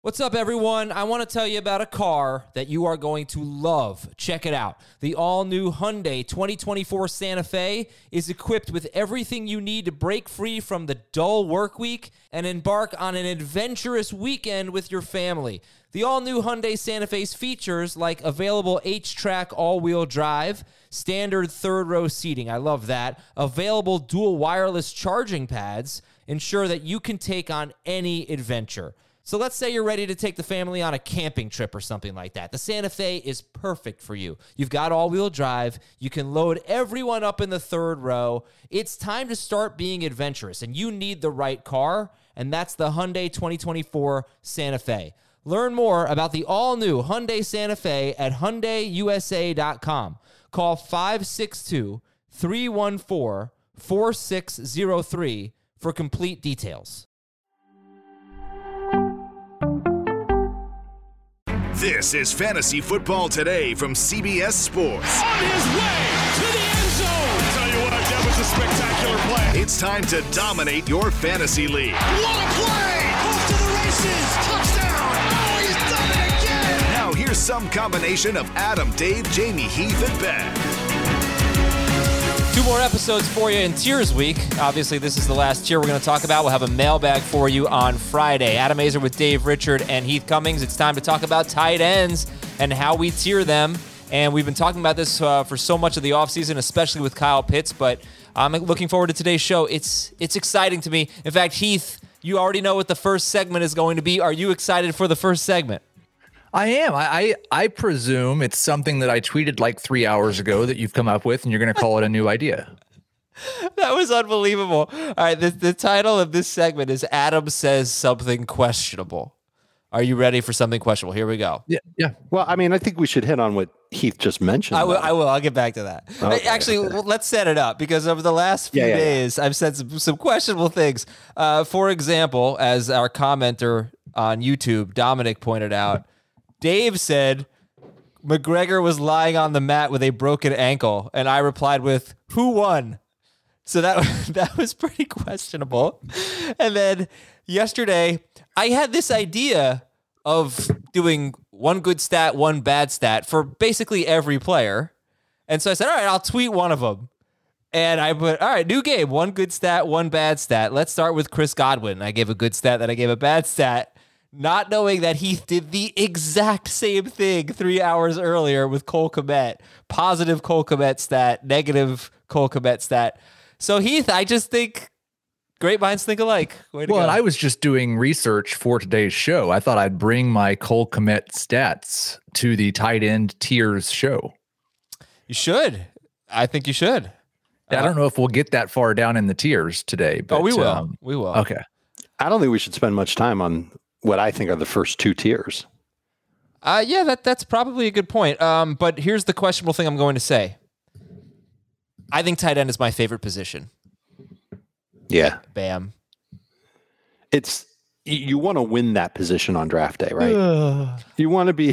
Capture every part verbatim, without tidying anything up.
What's up, everyone? I want to tell you about a car that you are going to love. Check it out. The all-new Hyundai twenty twenty-four Santa Fe is equipped with everything you need to break free from the dull work week and embark on an adventurous weekend with your family. The all-new Hyundai Santa Fe's features like available H-Track all-wheel drive, standard third-row seating, I love that, available dual wireless charging pads, ensure that you can take on any adventure. So let's say you're ready to take the family on a camping trip or something like that. The Santa Fe is perfect for you. You've got all-wheel drive. You can load everyone up in the third row. It's time to start being adventurous, and you need the right car, and that's the Hyundai twenty twenty-four Santa Fe. Learn more about the all-new Hyundai Santa Fe at Hyundai U S A dot com. Call five six two, three one four, four six zero three for complete details. This is Fantasy Football Today from C B S Sports. On his way to the end zone. I'll tell you what, that was a spectacular play. It's time to dominate your fantasy league. What a play! Off to the races. Touchdown. Oh, he's done it again. Now here's some combination of Adam, Dave, Jamie, Heath, and Ben. Two more episodes for you in Tiers Week. Obviously, this is the last tier we're going to talk about. We'll have a mailbag for you on Friday. Adam Azer with Dave Richard and Heath Cummings. It's time to talk about tight ends and how we tier them. And we've been talking about this uh, for so much of the offseason, especially with Kyle Pitts. But I'm looking forward to today's show. It's it's exciting to me. In fact, Heath, you already know what the first segment is going to be. Are you excited for the first segment? I am. I, I I presume it's something that I tweeted like three hours ago that you've come up with, and you're going to call it a new idea. That was unbelievable. All right, the, the title of this segment is Adam Says Something Questionable. Are you ready for something questionable? Here we go. Yeah, yeah. Well, I mean, I think we should hit on what Heath just mentioned. I will. I will. I'll get back to that. Okay, Actually, okay. well, let's set it up because over the last few Yeah, yeah, days, I've said some, some questionable things. Uh, for example, as our commenter on YouTube, Dominic, pointed out, Dave said McGregor was lying on the mat with a broken ankle, and I replied with, "Who won?" So that that was pretty questionable. And then yesterday, I had this idea of doing one good stat, one bad stat for basically every player. And so I said, all right, I'll tweet one of them. And I put, all right, new game, one good stat, one bad stat. Let's start with Chris Godwin. I gave a good stat, then I gave a bad stat, not knowing that he did the exact same thing three hours earlier with Cole Kmet. Positive Cole Kmet stat, negative Cole Kmet stat. So, Heath, I just think great minds think alike. Way to Well, go. and I was just doing research for today's show. I thought I'd bring my Cole Kmet stats to the tight end tiers show. You should. I think you should. I don't know if we'll get that far down in the tiers today. But, oh, we will. Um, we will. okay. I don't think we should spend much time on what I think are the first two tiers. Uh, yeah, that that's probably a good point. Um, but here's the questionable thing I'm going to say. I think tight end is my favorite position. Yeah. Bam. It's you, you want to win that position on draft day, right? You want to be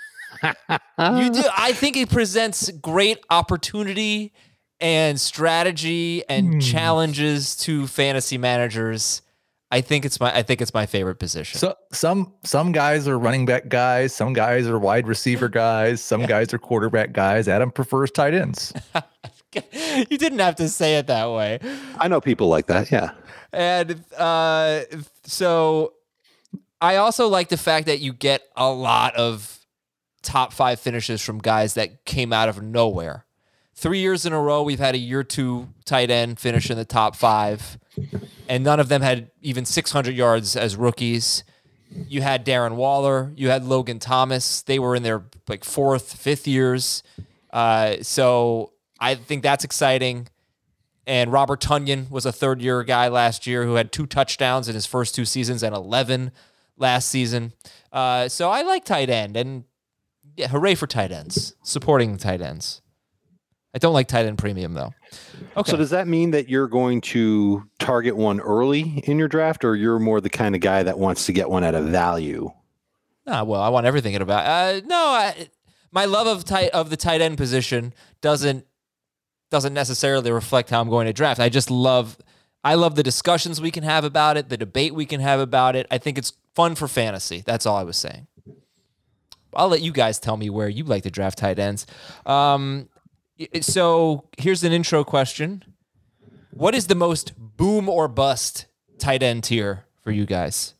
You do. I think it presents great opportunity and strategy and challenges to fantasy managers. I think it's my I think it's my favorite position. So some some guys are running back guys, some guys are wide receiver guys, some guys are quarterback guys. Adam prefers tight ends. You didn't have to say it that way. I know people like that, yeah. And uh, so I also like the fact that you get a lot of top five finishes from guys that came out of nowhere. Three years in a row, we've had a year two tight end finish in the top five, and none of them had even six hundred yards as rookies. You had Darren Waller, you had Logan Thomas. They were in their like fourth, fifth years. Uh, so I think that's exciting. And Robert Tonyan was a third-year guy last year who had two touchdowns in his first two seasons and eleven last season. Uh, so I like tight end, and yeah, hooray for tight ends, supporting tight ends. I don't like tight end premium, though. Okay. So does that mean that you're going to target one early in your draft, or you're more the kind of guy that wants to get one at a value? Ah, well, I want everything at about. Uh, no, I, my love of tight of the tight end position doesn't doesn't necessarily reflect how I'm going to draft. I just love, I love the discussions we can have about it, the debate we can have about it. I think it's fun for fantasy. That's all I was saying. I'll let you guys tell me where you like to draft tight ends. Um, so here's an intro question. What is the most boom or bust tight end tier for you guys?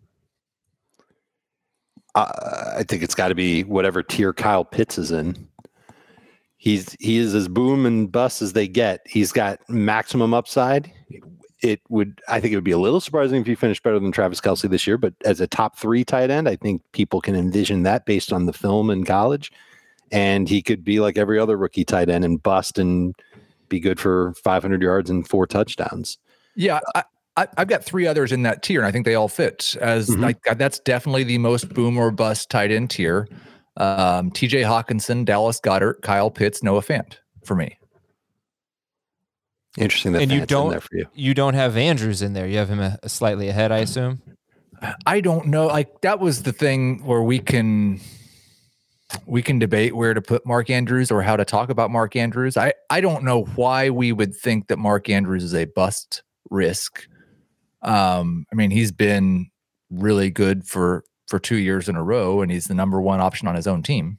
Uh, I think it's got to be whatever tier Kyle Pitts is in. He's he is as boom and bust as they get. He's got maximum upside. It would I think it would be a little surprising if he finished better than Travis Kelce this year, but as a top three tight end, I think people can envision that based on the film in college. And he could be like every other rookie tight end and bust and be good for five hundred yards and four touchdowns. Yeah, I, I, I've got three others in that tier, and I think they all fit. As mm-hmm. like that's definitely the most boom or bust tight end tier. Um, T J Hawkinson, Dallas Goedert, Kyle Pitts, Noah Fant for me. Interesting that and you Fant's don't in there for you. You don't have Andrews in there. You have him a, a slightly ahead, I assume. I don't know. Like that was the thing where we can we can debate where to put Mark Andrews or how to talk about Mark Andrews. I I don't know why we would think that Mark Andrews is a bust risk. Um, I mean, he's been really good for for two years in a row, and he's the number one option on his own team.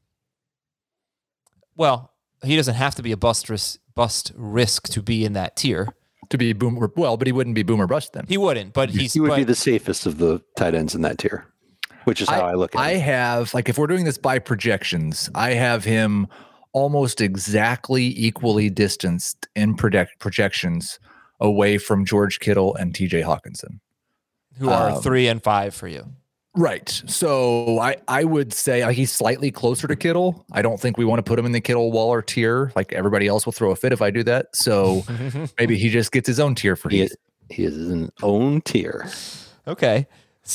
Well, he doesn't have to be a bust risk, bust risk to be in that tier. To be boomer, well, but he wouldn't be boomer bust then. He wouldn't, but he's he would but, be the safest of the tight ends in that tier, which is how I, I look at I it. I have, like, if we're doing this by projections, I have him almost exactly equally distanced in project projections away from George Kittle and T J Hawkinson, who are um, three and five for you. Right. So I, I would say like, he's slightly closer to Kittle. I don't think we want to put him in the Kittle Waller tier. Like everybody else will throw a fit if I do that. So maybe he just gets his own tier for he he. is, he is his own tier. Okay.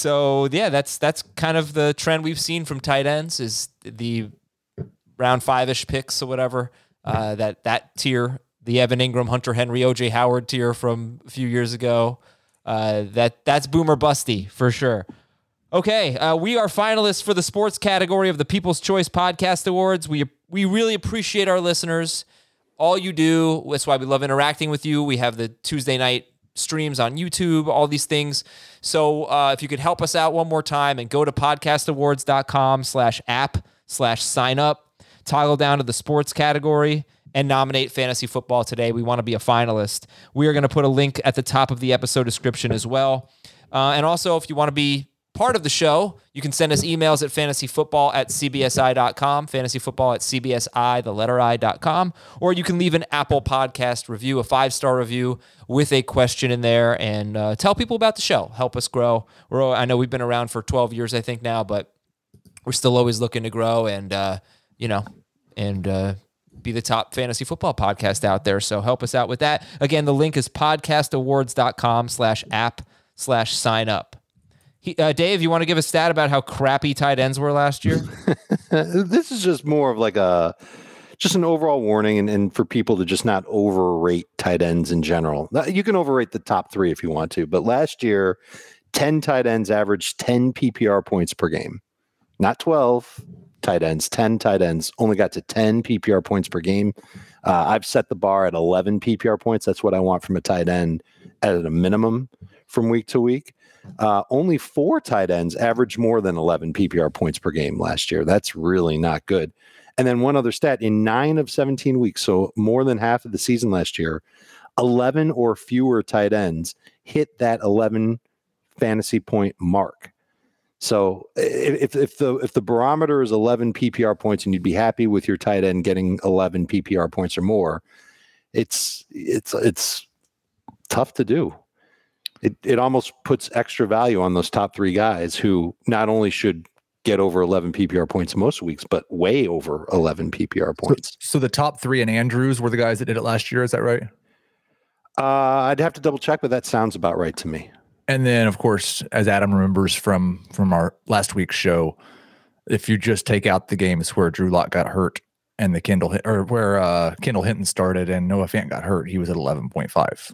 So yeah, that's that's kind of the trend we've seen from tight ends is the round five-ish picks or whatever. Uh, that that tier, the Evan Ingram, Hunter Henry, O J Howard tier from a few years ago. Uh, that that's boomer busty for sure. Okay, uh, we are finalists for the sports category of the People's Choice Podcast Awards. We we really appreciate our listeners. All you do, that's why we love interacting with you. We have the Tuesday night streams on YouTube, all these things. So uh, if you could help us out one more time and go to podcastawards.com slash app slash sign up, toggle down to the sports category, and nominate fantasy football today. We want to be a finalist. We are going to put a link at the top of the episode description as well. Uh, and also, if you want to be part of the show, you can send us emails at fantasyfootball at cbsi.com, fantasyfootball at cbsi, the letter I dot com, or you can leave an Apple Podcast review, a five-star review with a question in there, and uh, tell people about the show. Help us grow. We're, I know we've been around for twelve years, I think now, but we're still always looking to grow and, uh, you know, and uh, be the top fantasy football podcast out there. So help us out with that. Again, the link is podcastawards.com slash app slash sign up. He, uh, Dave, you want to give a stat about how crappy tight ends were last year? This is just more of like a, just an overall warning and, and for people to just not overrate tight ends in general. You can overrate the top three if you want to, but last year, ten tight ends averaged ten P P R points per game. Not twelve tight ends, ten tight ends only got to ten P P R points per game. Uh, I've set the bar at eleven P P R points. That's what I want from a tight end at a minimum from week to week. Uh, only four tight ends averaged more than eleven P P R points per game last year. That's really not good. And then one other stat, in nine of seventeen weeks, so more than half of the season last year, eleven or fewer tight ends hit that eleven fantasy point mark. So if if the if the barometer is eleven P P R points and you'd be happy with your tight end getting eleven P P R points or more, it's it's it's tough to do. It it almost puts extra value on those top three guys who not only should get over eleven P P R points most weeks, but way over eleven P P R points. So, so the top three and Andrews were the guys that did it last year. Is that right? Uh, I'd have to double check, but that sounds about right to me. And then, of course, as Adam remembers from from our last week's show, if you just take out the games where Drew Lock got hurt and the Kendall or where uh, Kendall Hinton started and Noah Fant got hurt, he was at eleven point five.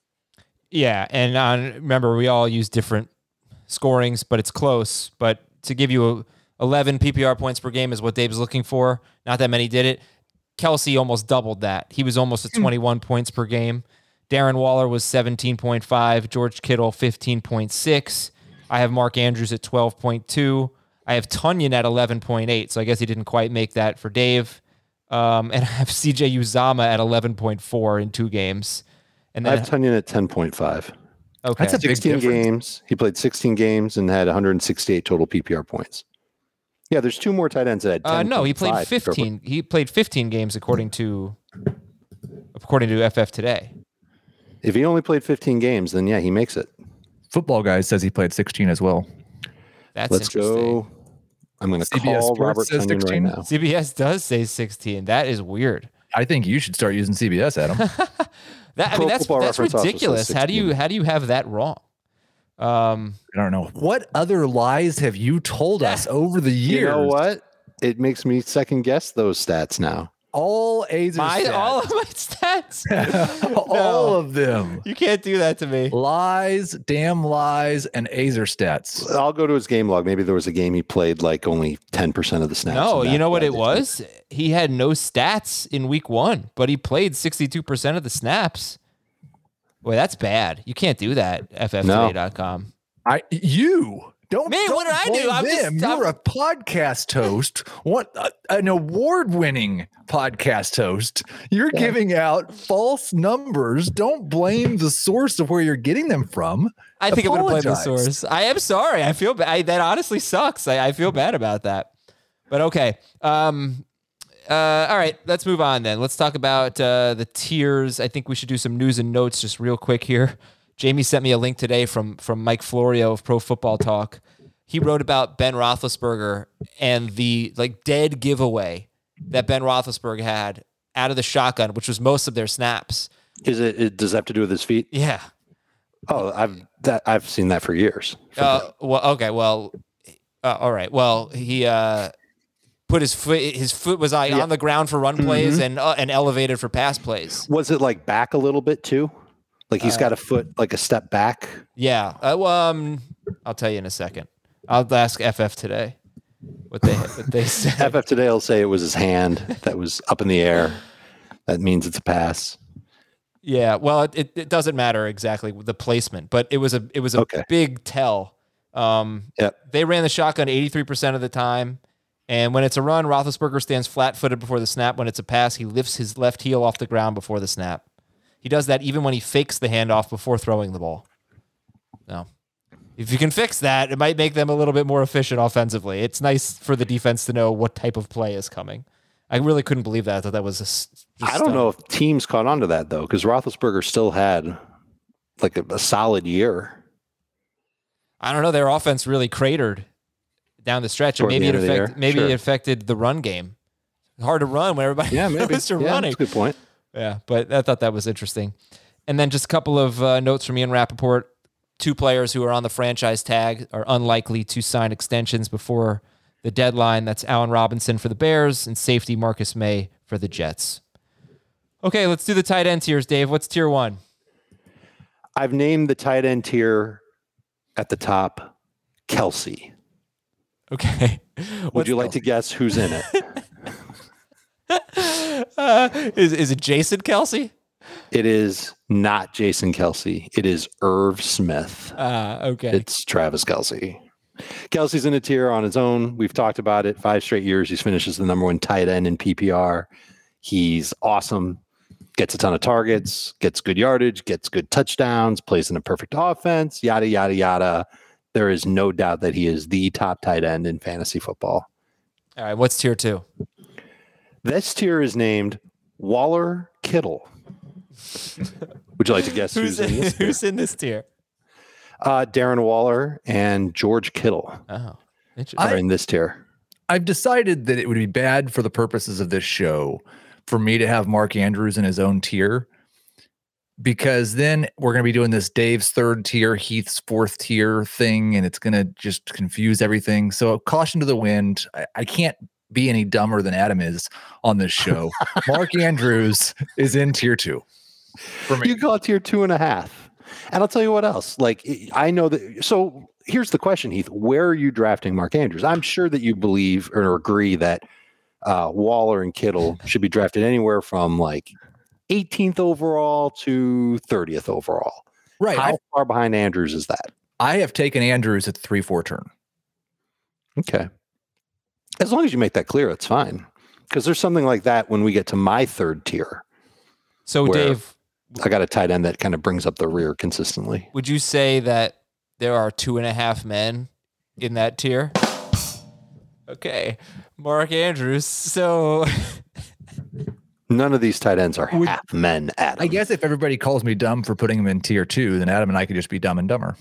Yeah, and uh, remember, we all use different scorings, but it's close. But to give you a eleven P P R points per game is what Dave's looking for. Not that many did it. Kelce almost doubled that. He was almost at twenty-one points per game. Darren Waller was seventeen point five. George Kittle, fifteen point six. I have Mark Andrews at twelve point two. I have Tonyan at eleven point eight, so I guess he didn't quite make that for Dave. Um, and I have C J Uzama at eleven point four in two games. And then I have Tonyan at ten point five. Okay. That's a big sixteen difference. games. He played sixteen games and had one hundred sixty-eight total P P R points. Yeah, there's two more tight ends that had ten. Uh, no, he played fifteen. He played fifteen games according to according to F F Today. If he only played fifteen games, then yeah, he makes it. Football Guy says he played sixteen as well. That's Let's interesting. go. I'm going to C B S call Sports Robert says Tonyan right sixteen? now. C B S does say sixteen. That is weird. I think you should start using C B S, Adam. That I Pro mean, that's Football that's Reference also says ridiculous. How do you sixteen. how do you have that wrong? Um, I don't know. What other lies have you told us over the years? You know what? It makes me second guess those stats now. All A's my stats. all of my stats. all No. of them. You can't do that to me. Lies, damn lies, and Azer stats. I'll go to his game log. Maybe there was a game he played like only ten percent of the snaps. No, and you know that- what that it did- was? He had no stats in week one, but he played sixty-two percent of the snaps. Boy, that's bad. You can't do that, F F today dot com. I you don't. Me, don't what did I do? blame I'm just- them. You're I'm- a podcast host. What uh, an award-winning podcast host. You're giving out false numbers. Don't blame the source of where you're getting them from. I think I'm going to blame the Apologize. source. I am sorry. I feel bad. That honestly sucks. I, I feel bad about that. But okay. Um, uh, all right. Let's move on then. Let's talk about uh, the tiers. I think we should do some news and notes just real quick here. Jamie sent me a link today from from Mike Florio of Pro Football Talk. He wrote about Ben Roethlisberger and the like dead giveaway that Ben Roethlisberger had out of the shotgun, which was most of their snaps. Is it, it? Does it have to do with his feet? Yeah. Oh, I've that I've seen that for years. Uh, well, okay. Well, uh, all right. Well, he uh, put his foot. His foot was like, Yeah. on the ground for run plays and uh, and elevated for pass plays. Was it like back a little bit too? Like he's got a foot like a step back. Yeah. Uh, well, um, I'll tell you in a second. I'll ask F F today what they what they said. F F today will say it was his hand that was up in the air. That means it's a pass. Yeah. Well, it, it, it doesn't matter exactly the placement, but it was a it was a Okay. big tell. Um, Yep. They ran the shotgun eighty-three percent of the time. And when it's a run, Roethlisberger stands flat-footed before the snap. When it's a pass, he lifts his left heel off the ground before the snap. He does that even when he fakes the handoff before throwing the ball. No. If you can fix that, it might make them a little bit more efficient offensively. It's nice for the defense to know what type of play is coming. I really couldn't believe that. I thought that was a s- just I don't dumb. know if teams caught on to that though, because Roethlisberger still had like a, a solid year. I don't know. Their offense really cratered down the stretch, and Toward the maybe it end of the affected year, maybe sure. it affected the run game. Hard to run when everybody Yeah, maybe. knows they're Yeah, running. that's a good point. Yeah, but I thought that was interesting. And then just a couple of uh, notes from Ian Rappaport. Two players who are on the franchise tag are unlikely to sign extensions before the deadline. That's Allen Robinson for the Bears and safety Marcus May for the Jets. Okay, let's do the tight end tiers, Dave. What's tier one? I've named the tight end tier at the top Kelsey. Okay. Would you like to guess who's in it? Uh, is, is it Jason Kelsey? It is not Jason Kelsey. It is Irv Smith. Uh, okay. It's Travis Kelsey. Kelsey's in a tier on his own. We've talked about it. Five straight years, he finishes the number one tight end in P P R. He's awesome. Gets a ton of targets, gets good yardage, gets good touchdowns, plays in a perfect offense, yada, yada, yada. There is no doubt that he is the top tight end in fantasy football. All right, what's tier two? This tier is named Waller Kittle. Would you like to guess Who's who's, in in, this tier? who's in this tier? Uh, Darren Waller and George Kittle Oh, interesting. are in this tier. I've decided that it would be bad for the purposes of this show for me to have Mark Andrews in his own tier, because then we're going to be doing this Dave's third tier, Heath's fourth tier thing, and it's going to just confuse everything. So caution to the wind. I, I can't be any dumber than Adam is on this show. Mark Andrews is in tier two for me. You call it tier two and a half. And I'll tell you what else. Like, I know that. So here's the question, Heath. Where are you drafting Mark Andrews? I'm sure that you believe or agree that uh, Waller and Kittle should be drafted anywhere from like eighteenth overall to thirtieth overall. Right. How I, far behind Andrews is that? I have taken Andrews at the three four turn. Okay. As long as you make that clear, it's fine. Because there's something like that when we get to my third tier. So, Dave, I got a tight end that kind of brings up the rear consistently. would you say that there are two and a half men in that tier? Okay. Mark Andrews. So none of these tight ends are Would, half men, Adam. I guess if everybody calls me dumb for putting him in tier two, then Adam and I could just be dumb and dumber.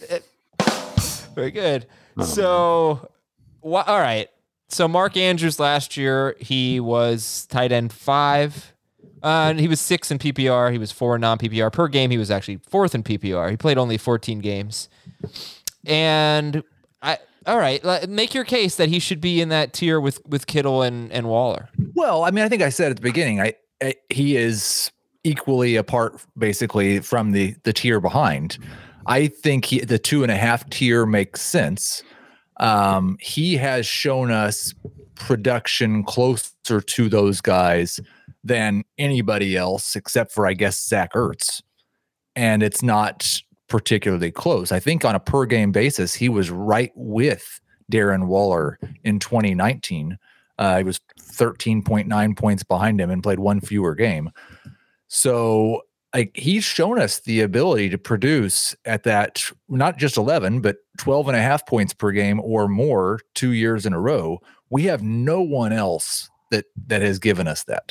Very good. Oh, so, wh- all right. So Mark Andrews last year, he was tight end five. Uh, and he was six in P P R. He was four in non-P P R. Per game, he was actually fourth in P P R. He played only fourteen games. And I, all right, make your case that he should be in that tier with with Kittle and, and Waller. Well, I mean, I think I said at the beginning, I, I he is equally apart, basically, from the the tier behind. I think he, the two and a half tier makes sense. Um, he has shown us production closer to those guys than anybody else, except for, I guess, Zach Ertz. And it's not particularly close. I think on a per game basis, he was right with Darren Waller in twenty nineteen. Uh, he was thirteen point nine points behind him and played one fewer game. So like he's shown us the ability to produce at that, not just eleven, but twelve and a half points per game or more two years in a row. We have no one else that, that has given us that.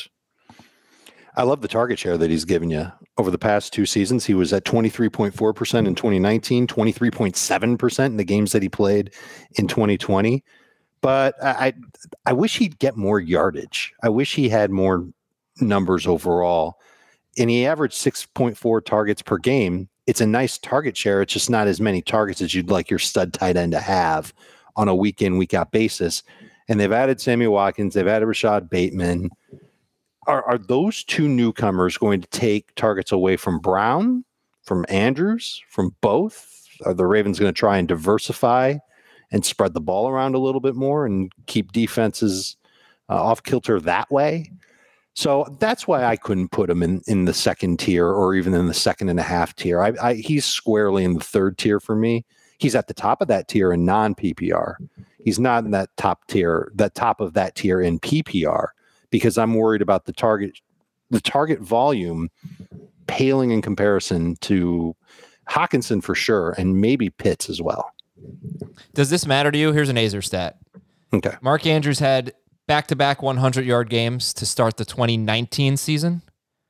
I love the target share that he's given you over the past two seasons. He was at twenty-three point four percent in twenty nineteen, twenty-three point seven percent in the games that he played in twenty twenty. But I, I wish he'd get more yardage. I wish he had more numbers overall. And he averaged six point four targets per game. It's a nice target share. It's just not as many targets as you'd like your stud tight end to have on a week in, week out basis. And they've added Sammy Watkins. They've added Rashad Bateman. Are, are those two newcomers going to take targets away from Brown, from Andrews, from both? Are the Ravens going to try and diversify and spread the ball around a little bit more and keep defenses uh, off kilter that way? So that's why I couldn't put him in, in the second tier or even in the second and a half tier. I, I, he's squarely in the third tier for me. He's at the top of that tier in non-P P R. He's not in that top tier, that top of that tier in P P R, because I'm worried about the target, the target volume paling in comparison to Hawkinson for sure, and maybe Pitts as well. Does this matter to you? Here's an Azer stat. Okay. Mark Andrews had back-to-back hundred-yard games to start the twenty nineteen season.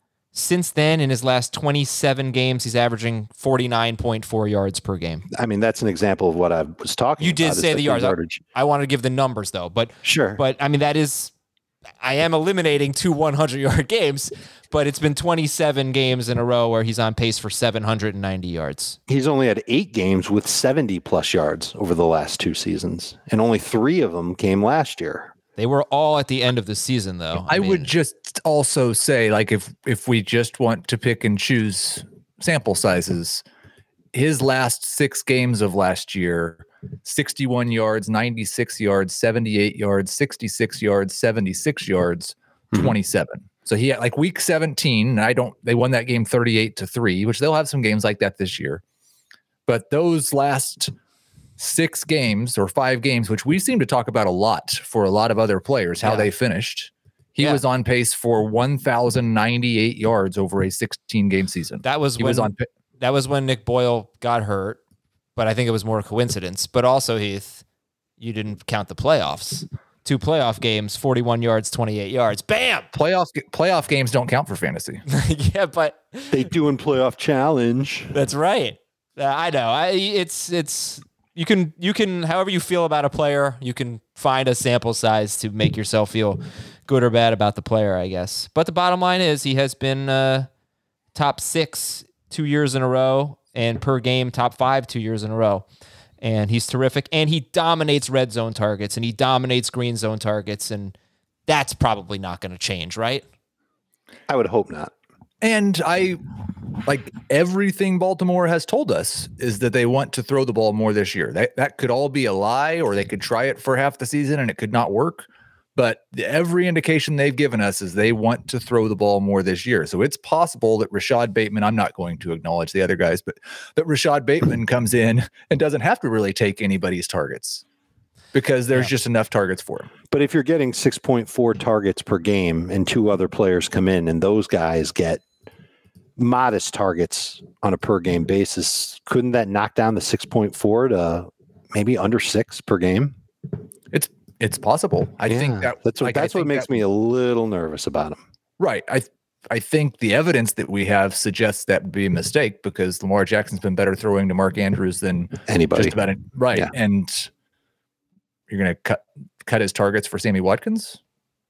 Since then, in his last twenty-seven games, he's averaging forty-nine point four yards per game. I mean, that's an example of what I was talking you about. You did say the yards. Yardage. I, I wanted to give the numbers, though. But sure. But, I mean, that is... I am eliminating two hundred-yard games, but it's been twenty-seven games in a row where he's on pace for seven hundred ninety yards. He's only had eight games with seventy-plus yards over the last two seasons, and only three of them came last year. They were all at the end of the season, though. I, I mean, would just also say, like, if if we just want to pick and choose sample sizes, his last six games of last year, sixty-one yards, ninety-six yards, seventy-eight yards, sixty-six yards, seventy-six yards, mm-hmm. twenty-seven. So he had like week seventeen, and I don't, they won that game thirty-eight to three, which they'll have some games like that this year. But those last six games or five games, which we seem to talk about a lot for a lot of other players, how yeah. they finished. He yeah. was on pace for one thousand ninety-eight yards over a sixteen game season. That was he when, was on. That was when Nick Boyle got hurt, but I think it was more a coincidence. But also, Heath, you didn't count the playoffs. Two playoff games, forty-one yards, twenty-eight yards. Bam! Playoff playoff games don't count for fantasy. Yeah, but they do in playoff challenge. That's right. Uh, I know. I it's it's. You can, you can, however you feel about a player, you can find a sample size to make yourself feel good or bad about the player, I guess. But the bottom line is he has been uh, top six two years in a row, and per game top five two years in a row. And he's terrific. And he dominates red zone targets, and he dominates green zone targets, and that's probably not going to change, right? I would hope not. And I, like everything Baltimore has told us is that they want to throw the ball more this year. That that could all be a lie, or they could try it for half the season and it could not work. But every indication they've given us is they want to throw the ball more this year. So it's possible that Rashad Bateman, I'm not going to acknowledge the other guys, but that Rashad Bateman comes in and doesn't have to really take anybody's targets because there's yeah. just enough targets for him. But if you're getting six point four targets per game and two other players come in and those guys get modest targets on a per game basis, couldn't that knock down the six point four to maybe under six per game? It's It's possible. I yeah, think that that's what, like, that's what makes that, me a little nervous about him. Right. I I think the evidence that we have suggests that would be a mistake because Lamar Jackson's been better throwing to Mark Andrews than anybody. Just about it. Right. Yeah. And you're going to cut cut his targets for Sammy Watkins?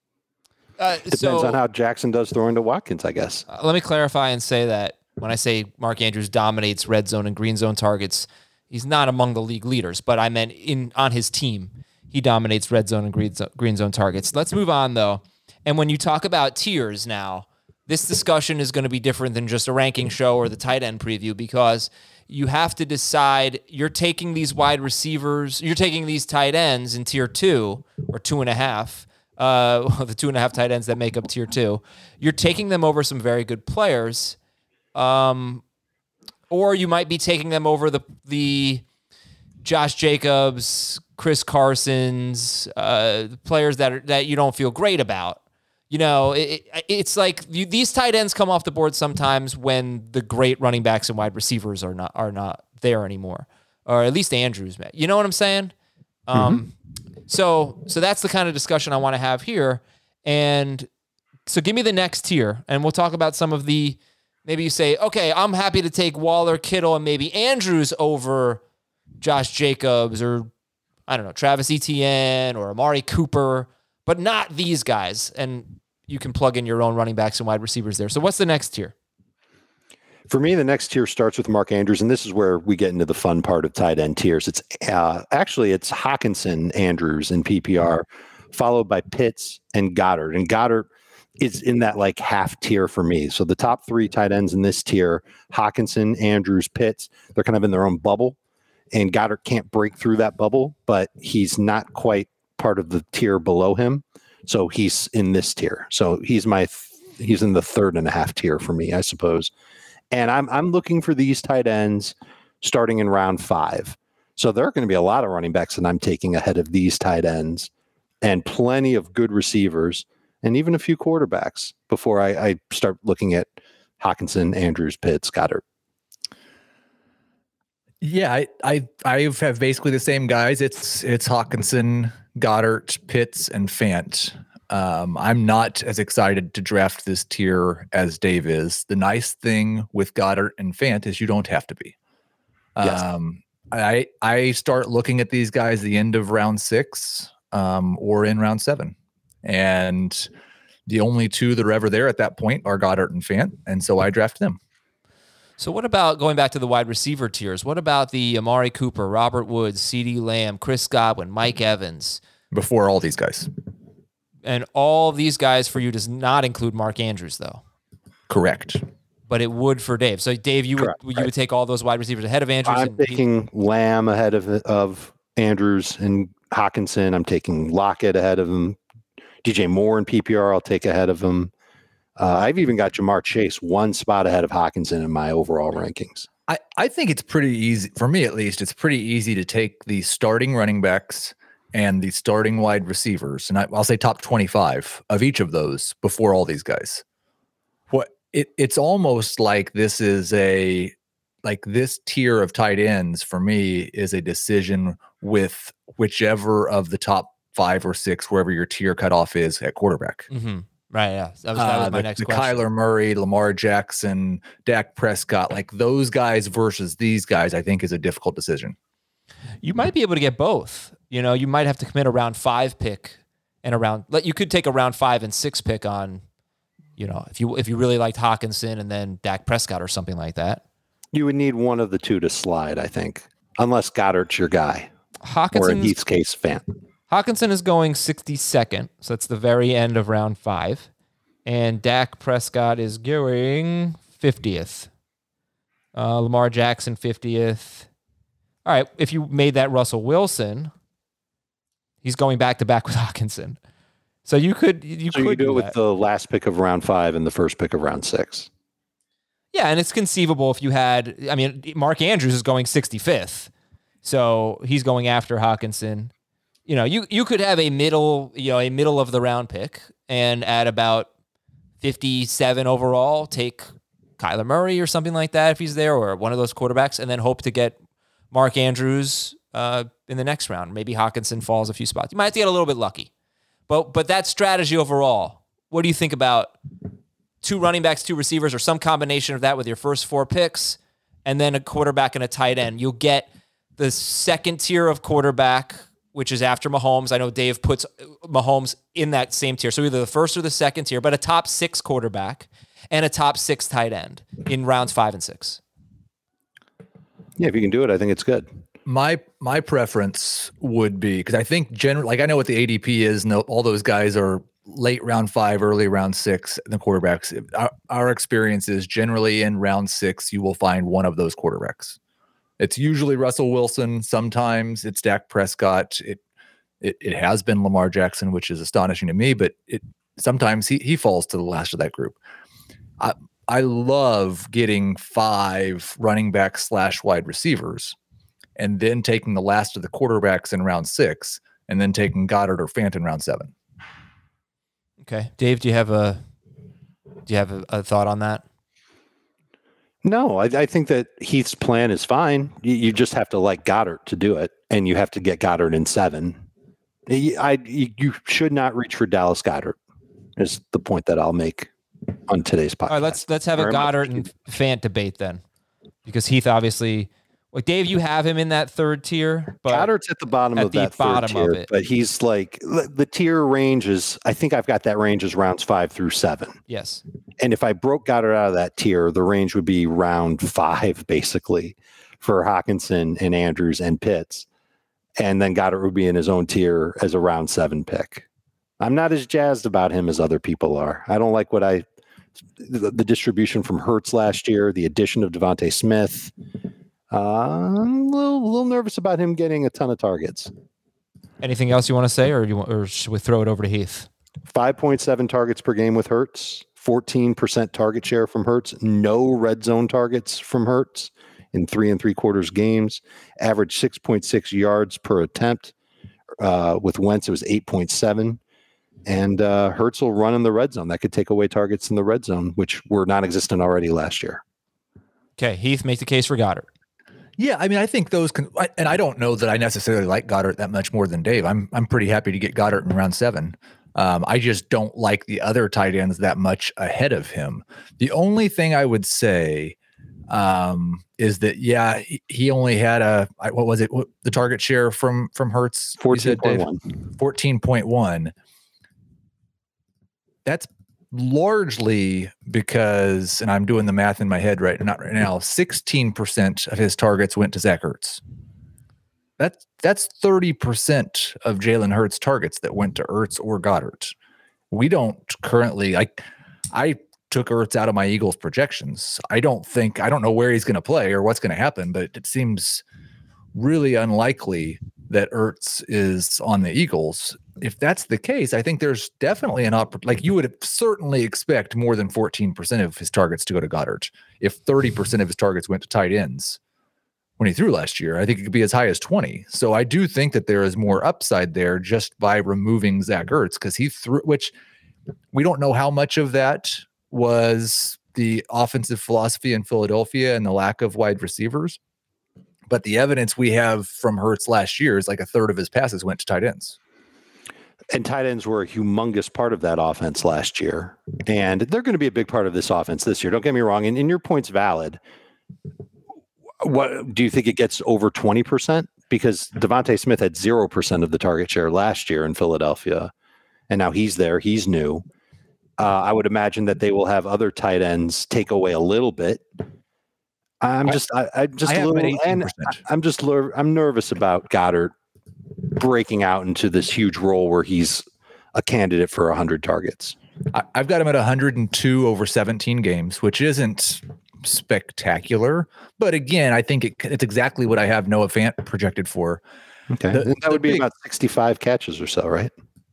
Uh, Depends so, on how Jackson does throwing to Watkins, I guess. Uh, let me clarify and say that when I say Mark Andrews dominates red zone and green zone targets, he's not among the league leaders, but I meant in on his team. He dominates red zone and green zone, green zone targets. Let's move on, though. And when you talk about tiers now, this discussion is going to be different than just a ranking show or the tight end preview because you have to decide you're taking these wide receivers, you're taking these tight ends in tier two or two and a half, uh, the two and a half tight ends that make up tier two. You're taking them over some very good players, um, or you might be taking them over the the Josh Jacobs, Chris Carson's, uh, players that are, that you don't feel great about. You know, it, it, it's like you, these tight ends come off the board sometimes when the great running backs and wide receivers are not are not there anymore, or at least Andrews. You know what I'm saying? Mm-hmm. Um, so so that's the kind of discussion I want to have here. And so give me the next tier, and we'll talk about some of the. Maybe you say, okay, I'm happy to take Waller, Kittle, and maybe Andrews over Josh Jacobs or, I don't know, Travis Etienne or Amari Cooper, but not these guys. And you can plug in your own running backs and wide receivers there. So what's the next tier? For me, the next tier starts with Mark Andrews, and this is where we get into the fun part of tight end tiers. It's uh, actually, it's Hockenson, Andrews in P P R, followed by Pitts and Goddard. And Goddard is in that like half tier for me. So the top three tight ends in this tier, Hockenson, Andrews, Pitts, they're kind of in their own bubble. And Goddard can't break through that bubble, but he's not quite part of the tier below him. So he's in this tier. So he's my, th- he's in the third and a half tier for me, I suppose. And I'm, I'm looking for these tight ends starting in round five. So there are going to be a lot of running backs that I'm taking ahead of these tight ends and plenty of good receivers and even a few quarterbacks before I, I start looking at Hockenson, Andrews, Pitts, Goddard. Yeah, I, I I have basically the same guys. It's it's Hockenson, Goddard, Pitts, and Fant. Um, I'm not as excited to draft this tier as Dave is. The nice thing with Goddard and Fant is you don't have to be. Yes. Um, I I start looking at these guys the end of round six um, or in round seven, and the only two that are ever there at that point are Goddard and Fant, and so I draft them. So what about going back to the wide receiver tiers? What about the Amari Cooper, Robert Woods, CeeDee Lamb, Chris Godwin, Mike Evans? Before all these guys. And all these guys for you does not include Mark Andrews, though. Correct. But it would for Dave. So Dave, you Correct, would you right. would take all those wide receivers ahead of Andrews. I'm and taking he, Lamb ahead of of Andrews and Hockenson. I'm taking Lockett ahead of him. D J Moore in P P R, I'll take ahead of him. Uh, I've even got Jamar Chase one spot ahead of Hockenson in my overall rankings. I, I think it's pretty easy, for me at least, it's pretty easy to take the starting running backs and the starting wide receivers, and I, I'll say top twenty-five of each of those before all these guys. What it it's almost like this is a like this tier of tight ends for me is a decision with whichever of the top five or six, wherever your tier cutoff is at quarterback. Mm-hmm. Right, yeah. That was, that was uh, my the, next the question. Kyler Murray, Lamar Jackson, Dak Prescott, like those guys versus these guys, I think is a difficult decision. You might be able to get both. You know, you might have to commit a round five pick and a round. You could take a round five and six pick on, you know, if you if you really liked Hockenson and then Dak Prescott or something like that. You would need one of the two to slide, I think, unless Goddard's your guy or in Heath's case, Fant. Hockenson is going sixty-second, so that's the very end of round five. And Dak Prescott is going fiftieth. Uh, Lamar Jackson, fiftieth. All right, if you made that Russell Wilson, he's going back-to-back with Hockenson. So you could you so could you do, do it with that. the last pick of round five and the first pick of round six. Yeah, and it's conceivable if you had. I mean, Mark Andrews is going sixty-fifth, so he's going after Hawkinson. You know, you you could have a middle, you know, a middle of the round pick, and at about fifty-seven overall, take Kyler Murray or something like that if he's there, or one of those quarterbacks, and then hope to get Mark Andrews uh, in the next round. Maybe Hawkinson falls a few spots. You might have to get a little bit lucky, but but that strategy overall, what do you think about two running backs, two receivers, or some combination of that with your first four picks, and then a quarterback and a tight end? You'll get the second tier of quarterback, which is after Mahomes. I know Dave puts Mahomes in that same tier. So either the first or the second tier, but a top six quarterback and a top six tight end in rounds five and six. Yeah, if you can do it, I think it's good. My my preference would be, because I think generally, like I know what the A D P is, and all those guys are late round five, early round six, the quarterbacks. Our, our experience is generally in round six, you will find one of those quarterbacks. It's usually Russell Wilson. Sometimes it's Dak Prescott. It it it has been Lamar Jackson, which is astonishing to me, but it sometimes he he falls to the last of that group. I I love getting five running backs slash wide receivers, and then taking the last of the quarterbacks in round six, and then taking Goddard or Fant in round seven. Okay, Dave, do you have a do you have a, a thought on that? No, I, I think that Heath's plan is fine. You, you just have to like Goddard to do it, and you have to get Goddard in seven. I, you, you should not reach for Dallas Goedert, is the point that I'll make on today's podcast. All right, let's let's have a Very Goddard much. and Fant debate then, because Heath obviously, like Dave, you have him in that third tier, but Goddard's at the bottom at of the that bottom third tier, of it. but he's like the, the tier range is. I think I've got that range as rounds five through seven. yes, And if I broke Goddard out of that tier, the range would be round five, basically, for Hawkinson and Andrews and Pitts. And then Goddard would be in his own tier as a round seven pick. I'm not as jazzed about him as other people are. I don't like what I, the, the distribution from Hurts last year, the addition of Devontae Smith. Uh, I'm a little, little nervous about him getting a ton of targets. anything else you want to say, or you want, or should we throw it over to Heath? five point seven targets per game with Hurts, fourteen percent target share from Hurts, no red zone targets from Hurts in three and three quarters games, average six point six yards per attempt. Uh, with Wentz, it was eight point seven. And uh, Hurts will run in the red zone. That could take away targets in the red zone, which were non-existent already last year. Okay, Heath, make the case for Goddard. Yeah, I mean, I think those can, I- and I don't know that I necessarily like Goddard that much more than Dave. I'm I'm pretty happy to get Goddard in round seven. Um, I just don't like the other tight ends that much ahead of him. The only thing I would say um, is that, yeah, he, he only had a, I- what was it? What, the target share from from Hurts? you fourteen said, point Dave? one. fourteen point one. That's largely because, and I'm doing the math in my head right not right now, sixteen percent of his targets went to Zach Ertz. That's that's thirty percent of Jalen Hurts' targets that went to Ertz or Goddard. We don't currently, I I took Ertz out of my Eagles projections. I don't think, I don't know where he's going to play or what's going to happen, but it seems really unlikely that Ertz is on the Eagles. If that's the case, I think there's definitely an opportunity. Like you would certainly expect more than fourteen percent of his targets to go to Goddard. If thirty percent of his targets went to tight ends when he threw last year, I think it could be as high as twenty. So I do think that there is more upside there just by removing Zach Ertz, because he threw, which we don't know how much of that was the offensive philosophy in Philadelphia and the lack of wide receivers. But the evidence we have from Hurts last year is like a third of his passes went to tight ends. And tight ends were a humongous part of that offense last year. And they're going to be a big part of this offense this year. Don't get me wrong. And, and your point's valid. What do you think it gets over twenty percent? Because Devontae Smith had zero percent of the target share last year in Philadelphia. And now he's there. He's new. Uh, I would imagine that they will have other tight ends take away a little bit. I'm just, I, I just I a have him at little, and eighteen percent. I'm just, ler- I'm nervous about Goddard breaking out into this huge role where he's a candidate for one hundred targets. I, I've got him at one hundred two over seventeen games, which isn't spectacular. But again, I think it, it's exactly what I have Noah Fant projected for. Okay. The- that the would be big- about sixty-five catches or so, right?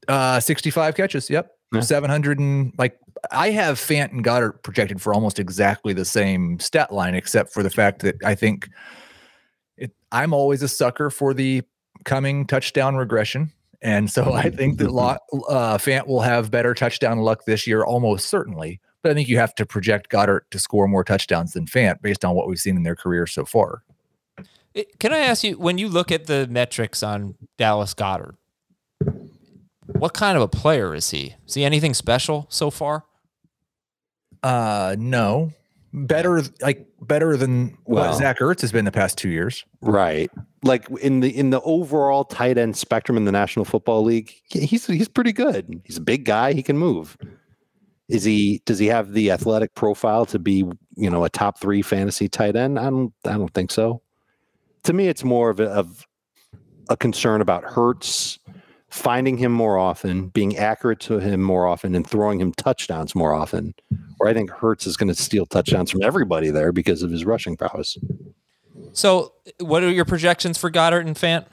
Uh, sixty-five catches. Yep. Yeah. seven hundred and like I have Fant and Goddard projected for almost exactly the same stat line, except for the fact that I think it, I'm always a sucker for the coming touchdown regression. And so I think that uh, Fant will have better touchdown luck this year, almost certainly. But I think you have to project Goddard to score more touchdowns than Fant based on what we've seen in their career so far. Can I ask you, when you look at the metrics on Dallas Goedert, what kind of a player is he? Is he anything special so far? Uh, no. Better, like better than well, what Zach Ertz has been the past two years. Right. Like in the in the overall tight end spectrum in the National Football League, he's he's pretty good. He's a big guy. He can move. Is he? Does he have the athletic profile to be, you know, a top three fantasy tight end? I don't. I don't think so. To me, it's more of a, of a concern about Hurts finding him more often, being accurate to him more often, and throwing him touchdowns more often. Or I think Hurts is going to steal touchdowns from everybody there because of his rushing prowess. So, what are your projections for Goddard and Fant?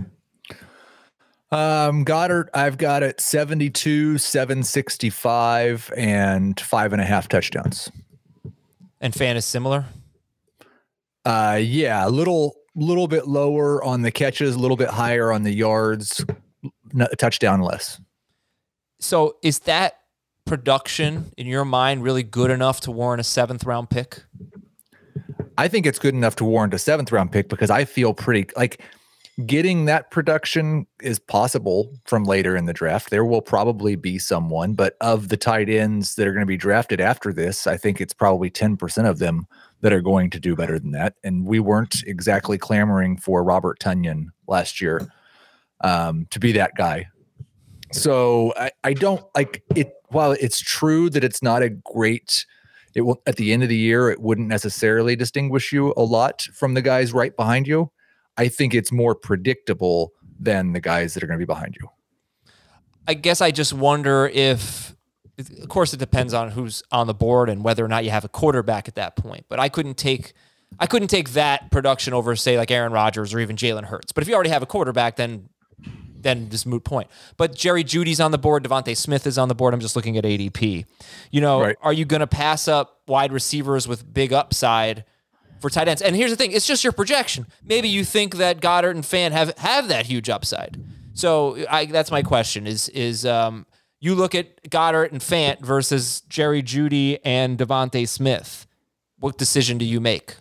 Um, Goddard, I've got it seventy-two, seven sixty-five, and five and a half touchdowns. And Fant is similar? Uh, yeah, a little, little bit lower on the catches, a little bit higher on the yards, a touchdown less. So, is that production in your mind really good enough to warrant a seventh round pick? I think it's good enough to warrant a seventh round pick because I feel pretty like getting that production is possible from later in the draft. There will probably be someone, but of the tight ends that are going to be drafted after this, I think it's probably ten percent of them that are going to do better than that. And we weren't exactly clamoring for Robert Tonyan last year um, to be that guy. So I, I don't like it. While it's true that it's not a great, it will at the end of the year, it wouldn't necessarily distinguish you a lot from the guys right behind you. I think it's more predictable than the guys that are going to be behind you. I guess I just wonder if, of course, it depends on who's on the board and whether or not you have a quarterback at that point. But I couldn't take, I couldn't take that production over, say, like Aaron Rodgers or even Jalen Hurts. But if you already have a quarterback, then then just moot point. But Jerry Jeudy's on the board. Devontae Smith is on the board. I'm just looking at A D P. You know, right. Are you going to pass up wide receivers with big upside for tight ends? And here's the thing. It's just your projection. Maybe you think that Goddard and Fant have, have that huge upside. So I, that's my question is, is um, you look at Goddard and Fant versus Jerry Jeudy and Devontae Smith. What decision do you make?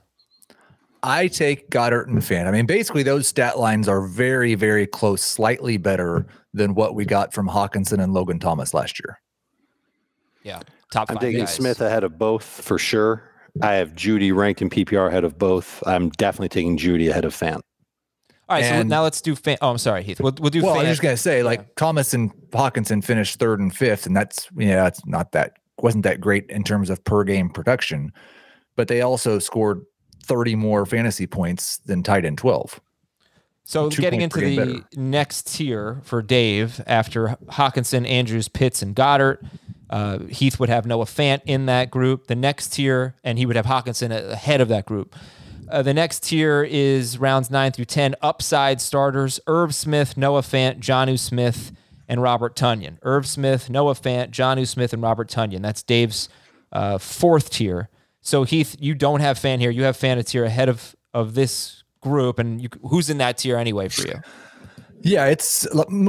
I take Goddard and Fant. I mean, basically those stat lines are very, very close, slightly better than what we got from Hawkinson and Logan Thomas last year. Yeah. Top five I'm taking guys. Smith ahead of both for sure. I have Jeudy ranked in P P R ahead of both. I'm definitely taking Jeudy ahead of Fant. All right. And, so now let's do Fant. Oh, I'm sorry, Heath. We'll, we'll do well, Fant. I was just going to say, like, yeah. Thomas and Hawkinson finished third and fifth, and that's, yeah, it's not that, wasn't that great in terms of per game production, but they also scored thirty more fantasy points than tight end twelve. So getting into the better. Next tier for Dave after Hawkinson, Andrews, Pitts, and Goddard, uh, Heath would have Noah Fant in that group. The next tier, and he would have Hawkinson ahead of that group. Uh, the next tier is rounds nine through ten, upside starters, Irv Smith, Noah Fant, Jonnu Smith, and Robert Tonyan. Irv Smith, Noah Fant, Jonnu Smith, and Robert Tonyan. That's Dave's uh, fourth tier. So, Heath, you don't have Fant here. You have Fant a tier ahead of, of this group. And you, who's in that tier anyway for you? Yeah, it's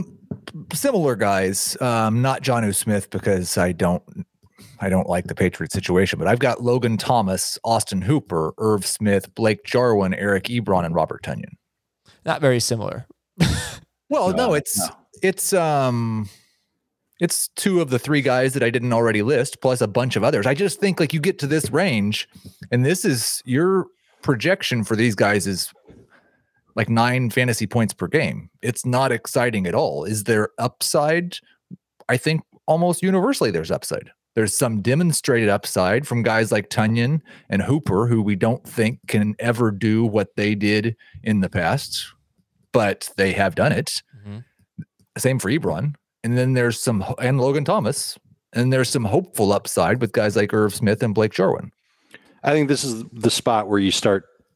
similar guys. Um, not Jonnu Smith because I don't I don't like the Patriots situation. But I've got Logan Thomas, Austin Hooper, Irv Smith, Blake Jarwin, Eric Ebron, and Robert Tonyan. Not very similar. Well, no, no it's no. it's um. It's two of the three guys that I didn't already list, plus a bunch of others. I just think like you get to this range, and this is your projection for these guys is like nine fantasy points per game. It's not exciting at all. Is there upside? I think almost universally there's upside. There's some demonstrated upside from guys like Tonyan and Hooper, who we don't think can ever do what they did in the past, but they have done it. Mm-hmm. Same for Ebron. And then there's some, and Logan Thomas, and there's some hopeful upside with guys like Irv Smith and Blake Jarwin. I think this is the spot where you start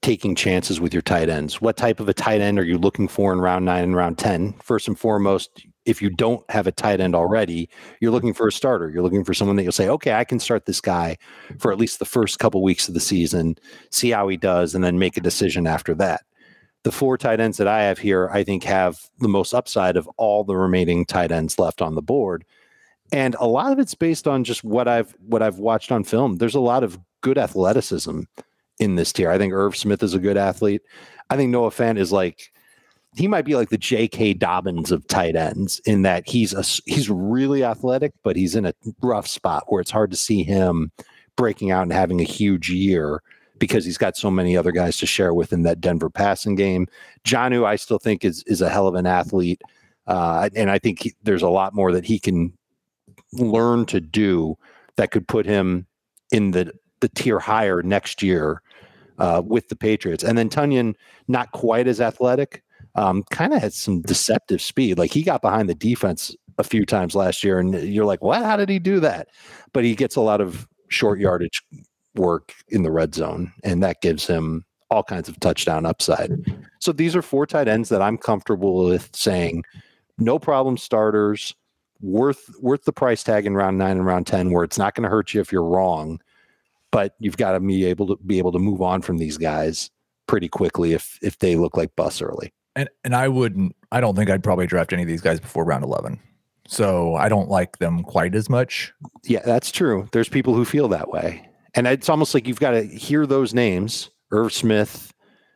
taking chances with your tight ends. What type of a tight end are you looking for in round nine and round ten? First and foremost, if you don't have a tight end already, you're looking for a starter. You're looking for someone that you'll say, okay, I can start this guy for at least the first couple weeks of the season, see how he does, and then make a decision after that. The four tight ends that I have here, I think, have the most upside of all the remaining tight ends left on the board. And a lot of it's based on just what I've what I've watched on film. There's a lot of good athleticism in this tier. I think Irv Smith is a good athlete. I think Noah Fant is like, he might be like the J K. Dobbins of tight ends in that he's a, he's really athletic, but he's in a rough spot where it's hard to see him breaking out and having a huge year because he's got so many other guys to share with in that Denver passing game. Jonnu, I still think is is a hell of an athlete. Uh, and I think he, there's a lot more that he can learn to do that could put him in the, the tier higher next year uh, with the Patriots. And then Tonyan, not quite as athletic, um, kind of had some deceptive speed. Like he got behind the defense a few times last year and you're like, what, how did he do that? But he gets a lot of short yardage work in the red zone, and that gives him all kinds of touchdown upside. So these are four tight ends that I'm comfortable with saying no problem starters, worth worth the price tag in round nine and round ten, where it's not going to hurt you if you're wrong, but you've got to be able to be able to move on from these guys pretty quickly if if they look like bust early. And and I wouldn't I don't think I'd probably draft any of these guys before round eleven. So I don't like them quite as much. Yeah, that's true. There's people who feel that way. And it's almost like you've got to hear those names, Irv Smith,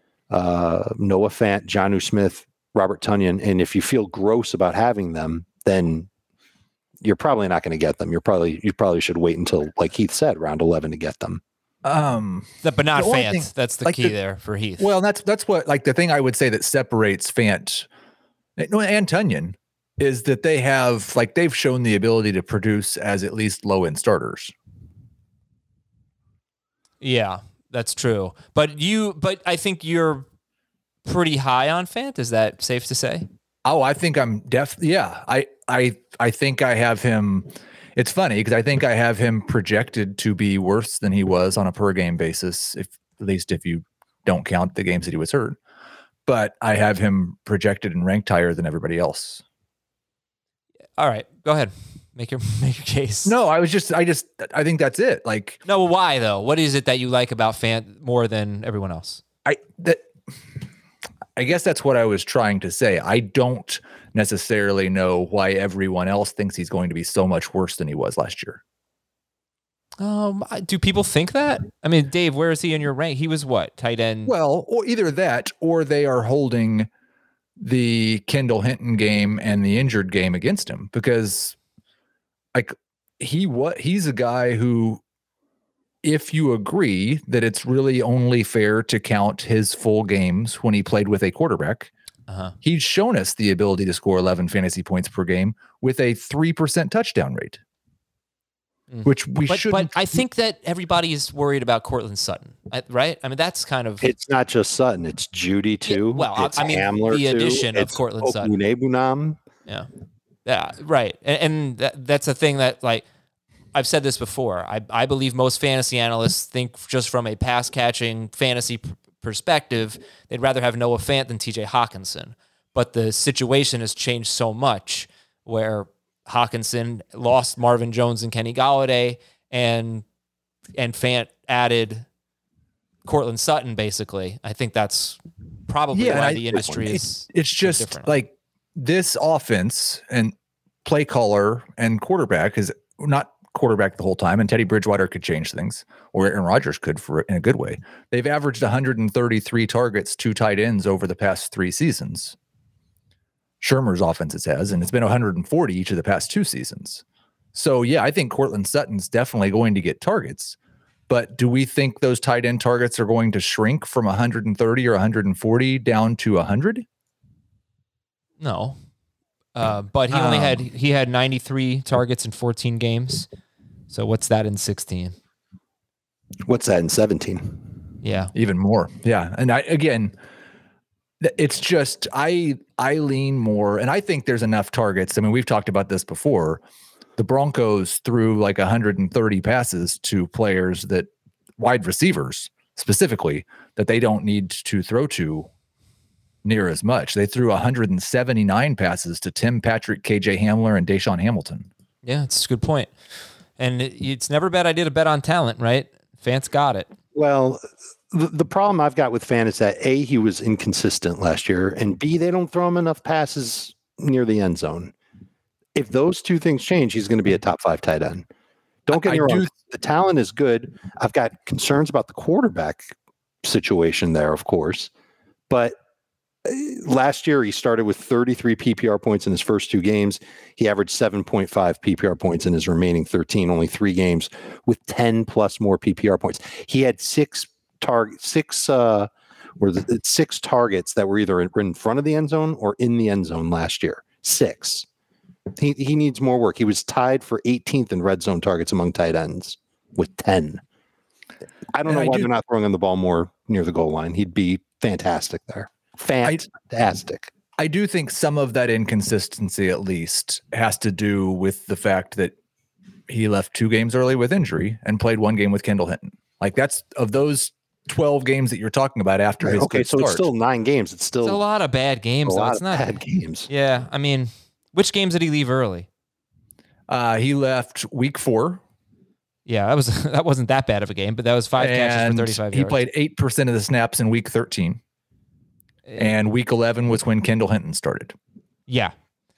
uh, Noah Fant, Jonnu Smith, Robert Tonyan. And if you feel gross about having them, then you're probably not going to get them. You're probably, you probably should wait until, like Heath said, round eleven to get them. Um, the, but not the Fant. thing, that's the like key the, there for Heath. Well, that's, that's what, like the thing I would say that separates Fant and Tonyan is that they have, like, they've shown the ability to produce as at least low end starters. Yeah, that's true. But you, but I think you're pretty high on Fant. Is that safe to say? Oh, I think I'm def. Yeah, I, I, I think I have him. It's funny because I think I have him projected to be worse than he was on a per game basis, if at least if you don't count the games that he was hurt. But I have him projected and ranked higher than everybody else. All right, go ahead. Make your make your case. No, I was just, I just, I think that's it. Like, no, why though? What is it that you like about Fant more than everyone else? I that, I guess that's what I was trying to say. I don't necessarily know why everyone else thinks he's going to be so much worse than he was last year. Um, do people think that? I mean, Dave, where is he in your rank? He was what, tight end? Well, or either that, or they are holding the Kendall Hinton game and the injured game against him because. Like he what he's a guy who, if you agree that it's really only fair to count his full games when he played with a quarterback, uh-huh. he's shown us the ability to score eleven fantasy points per game with a three percent touchdown rate, mm. which we but, should. But I think that everybody is worried about Cortland Sutton, right? I mean, that's kind of. It's not just Sutton; it's Judy too. Yeah, well, it's I mean, Hamler the addition too. of it's Cortland Sutton. Bunam. Yeah. Yeah, right. And, and that, that's a thing that, like, I've said this before. I, I believe most fantasy analysts think just from a pass-catching fantasy p- perspective, they'd rather have Noah Fant than T J Hawkinson. But the situation has changed so much where Hawkinson lost Marvin Jones and Kenny Golladay, and and Fant added Cortland Sutton, basically. I think that's probably yeah, why I, the industry it's, is It's just different. like, this offense and play caller and quarterback is not quarterback the whole time, and Teddy Bridgewater could change things, or Aaron Rodgers could for in a good way. They've averaged one hundred thirty-three targets to tight ends over the past three seasons. Shermer's offense has, and it's been one hundred forty each of the past two seasons. So yeah, I think Cortland Sutton's definitely going to get targets, but do we think those tight end targets are going to shrink from one hundred thirty or one hundred forty down to one hundred? No, uh, but he only um, had he had ninety-three targets in fourteen games. So what's that in sixteen? What's that in seventeen? Yeah, even more. Yeah, and I again, it's just I I lean more, and I think there's enough targets. I mean, we've talked about this before. The Broncos threw like one hundred thirty passes to players that wide receivers specifically that they don't need to throw to near as much. They threw one hundred seventy-nine passes to Tim Patrick, K J Hamler, and Deshaun Hamilton. Yeah, it's a good point. And it, it's never a bad idea to bet on talent, right? Fans got it. Well, the, the problem I've got with Fant is that A, he was inconsistent last year, and B, they don't throw him enough passes near the end zone. If those two things change, he's going to be a top five tight end. Don't get me I wrong. Do, the talent is good. I've got concerns about the quarterback situation there, of course. But last year, he started with thirty-three P P R points in his first two games. He averaged seven point five P P R points in his remaining thirteen, only three games with ten plus more P P R points. He had six target, six, uh, or the, six targets that were either in, in front of the end zone or in the end zone last year. Six. He he needs more work. He was tied for eighteenth in red zone targets among tight ends with ten. I don't and know I why do, they're not throwing him the ball more near the goal line. He'd be fantastic there. Fantastic. I, I do think some of that inconsistency, at least, has to do with the fact that he left two games early with injury and played one game with Kendall Hinton. Like, that's of those twelve games that you're talking about after his okay, so start. It's still nine games. It's still it's a lot of bad games. A though. lot It's of not bad games. Yeah, I mean, which games did he leave early? Uh, he left week four. Yeah, that was that wasn't that bad of a game, but that was five catches for thirty-five yards. He played eight percent of the snaps in week thirteen. And week eleven was when Kendall Hinton started. Yeah.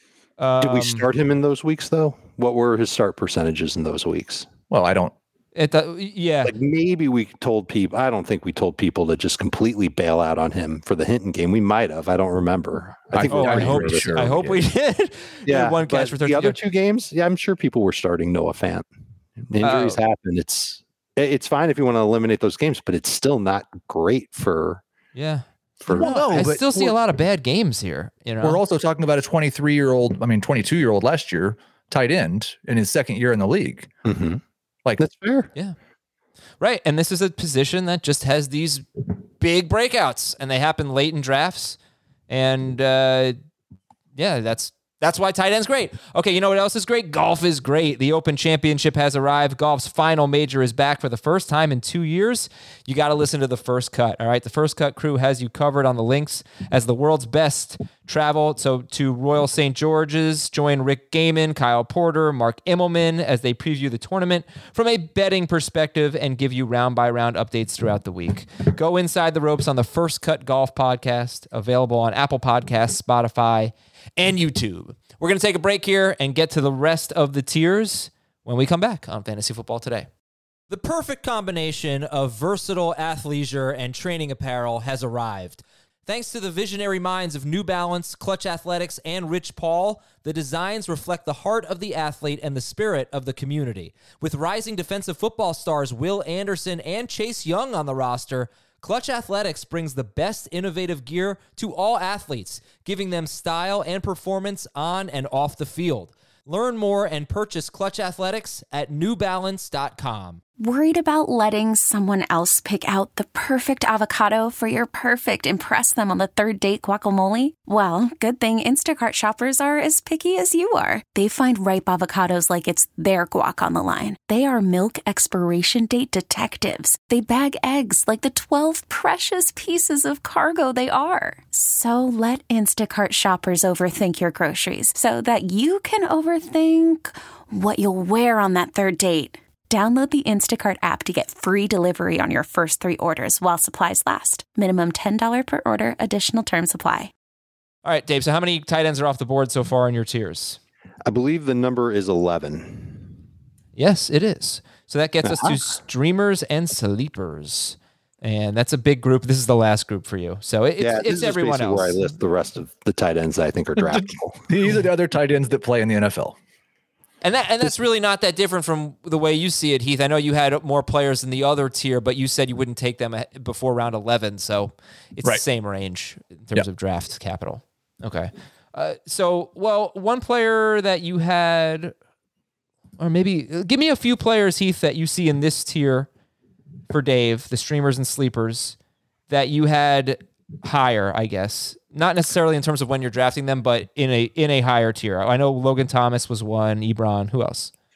Um, Did we Um, start him in those weeks, though? What were his start percentages in those weeks? Well, I don't. It, uh, yeah. Like maybe we told people, I don't think we told people to just completely bail out on him for the Hinton game. We might have. I don't remember. I think oh, we I hope, sure I we hope did. we did. Yeah. One catch for thirty. The other two games, yeah, I'm sure people were starting Noah Fant. Injuries Oh. happen. It's it's fine if you want to eliminate those games, but it's still not great for. Yeah. For, Well, no, I but still see a lot of bad games here. You know, We're also talking about a twenty-three-year-old, I mean, twenty-two-year-old last year, tight end in his second year in the league. Mhm. Like, That's fair. Yeah. Right. And this is a position that just has these big breakouts, and they happen late in drafts. And uh, yeah, that's that's why tight end's great. Okay, you know what else is great? Golf is great. The Open Championship has arrived. Golf's final major is back for the first time in two years. You got to listen to The First Cut. All right, The First Cut crew has you covered on the links as the world's best travel. So to Royal Saint George's, join Rick Gaiman, Kyle Porter, Mark Immelman as they preview the tournament from a betting perspective and give you round-by-round updates throughout the week. Go inside the ropes on the First Cut Golf podcast, available on Apple Podcasts, Spotify, and YouTube. We're going to take a break here and get to the rest of the tiers when we come back on Fantasy Football Today. The perfect combination of versatile athleisure and training apparel has arrived. Thanks to the visionary minds of New Balance, Clutch Athletics, and Rich Paul, the designs reflect the heart of the athlete and the spirit of the community. With rising defensive football stars Will Anderson and Chase Young on the roster, Clutch Athletics brings the best innovative gear to all athletes, giving them style and performance on and off the field. Learn more and purchase Clutch Athletics at new balance dot com. Worried about letting someone else pick out the perfect avocado for your perfect impress them on the third date guacamole? Well, good thing Instacart shoppers are as picky as you are. They find ripe avocados like it's their guac on the line. They are milk expiration date detectives. They bag eggs like the twelve precious pieces of cargo they are. So let Instacart shoppers overthink your groceries so that you can overthink what you'll wear on that third date. Download the Instacart app to get free delivery on your first three orders while supplies last. Minimum ten dollars per order. Additional terms apply. All right, Dave, so how many tight ends are off the board so far in your tiers? I believe the number is eleven. Yes, it is. So that gets uh-huh. us to streamers and sleepers. And that's a big group. This is the last group for you. So it's, yeah, it's everyone else. Where I list the rest of the tight ends that I think are draftable. These are the other tight ends that play in the N F L. And that and that's really not that different from the way you see it, Heath. I know you had more players in the other tier, but you said you wouldn't take them before round eleven, so it's right. the same range in terms yep. of draft capital. Okay. Uh, so, well, one player that you had, or maybe give me a few players, Heath, that you see in this tier for Dave, the streamers and sleepers, that you had higher, I guess. Not necessarily in terms of when you're drafting them, but in a in a higher tier. I know Logan Thomas was one. Ebron. Who else?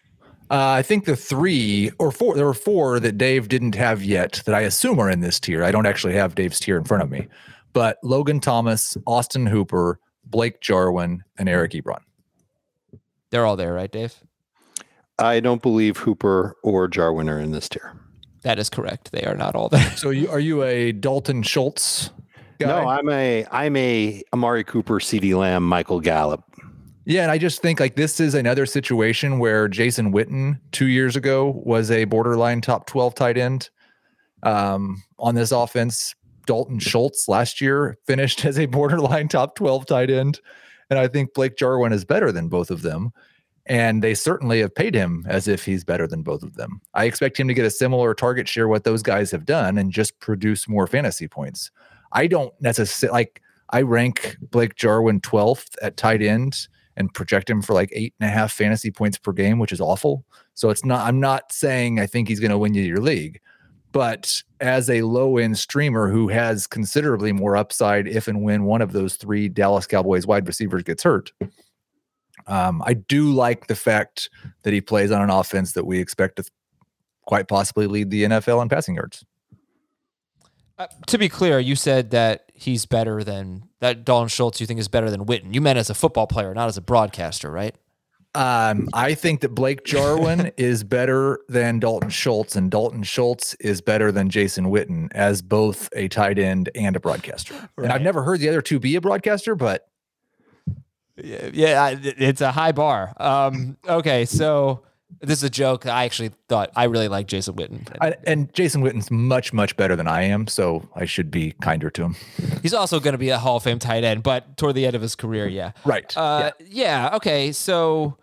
Uh, I think the three or four, there were four that Dave didn't have yet that I assume are in this tier. I don't actually have Dave's tier in front of me, but Logan Thomas, Austin Hooper, Blake Jarwin, and Eric Ebron. They're all there, right, Dave? I don't believe Hooper or Jarwin are in this tier. That is correct. They are not all there. So you, are you a Dalton Schultz guy? No, I'm a I'm a Amari Cooper, CeeDee Lamb, Michael Gallup. Yeah, and I just think like this is another situation where Jason Witten two years ago was a borderline top twelve tight end um, on this offense. Dalton Schultz last year finished as a borderline top twelve tight end. And I think Blake Jarwin is better than both of them. And they certainly have paid him as if he's better than both of them. I expect him to get a similar target share what those guys have done and just produce more fantasy points. I don't necessarily like I rank Blake Jarwin twelfth at tight end and project him for like eight and a half fantasy points per game, which is awful. So it's not, I'm not saying I think he's going to win you your league, but as a low end streamer who has considerably more upside, if and when one of those three Dallas Cowboys wide receivers gets hurt, um, I do like the fact that he plays on an offense that we expect to quite possibly lead the N F L in passing yards. Uh, to be clear, you said that he's better than that. Dalton Schultz, you think is better than Witten. You meant as a football player, not as a broadcaster, right? Um, I think that Blake Jarwin is better than Dalton Schultz, and Dalton Schultz is better than Jason Witten as both a tight end and a broadcaster. Right. And I've never heard the other two be a broadcaster, but yeah, yeah it's a high bar. Um, okay, so. This is a joke. I actually thought I really like Jason Witten. I, and Jason Witten's much, much better than I am, so I should be kinder to him. He's also going to be a Hall of Fame tight end, but toward the end of his career, yeah. Right. Uh, yeah. yeah, okay, so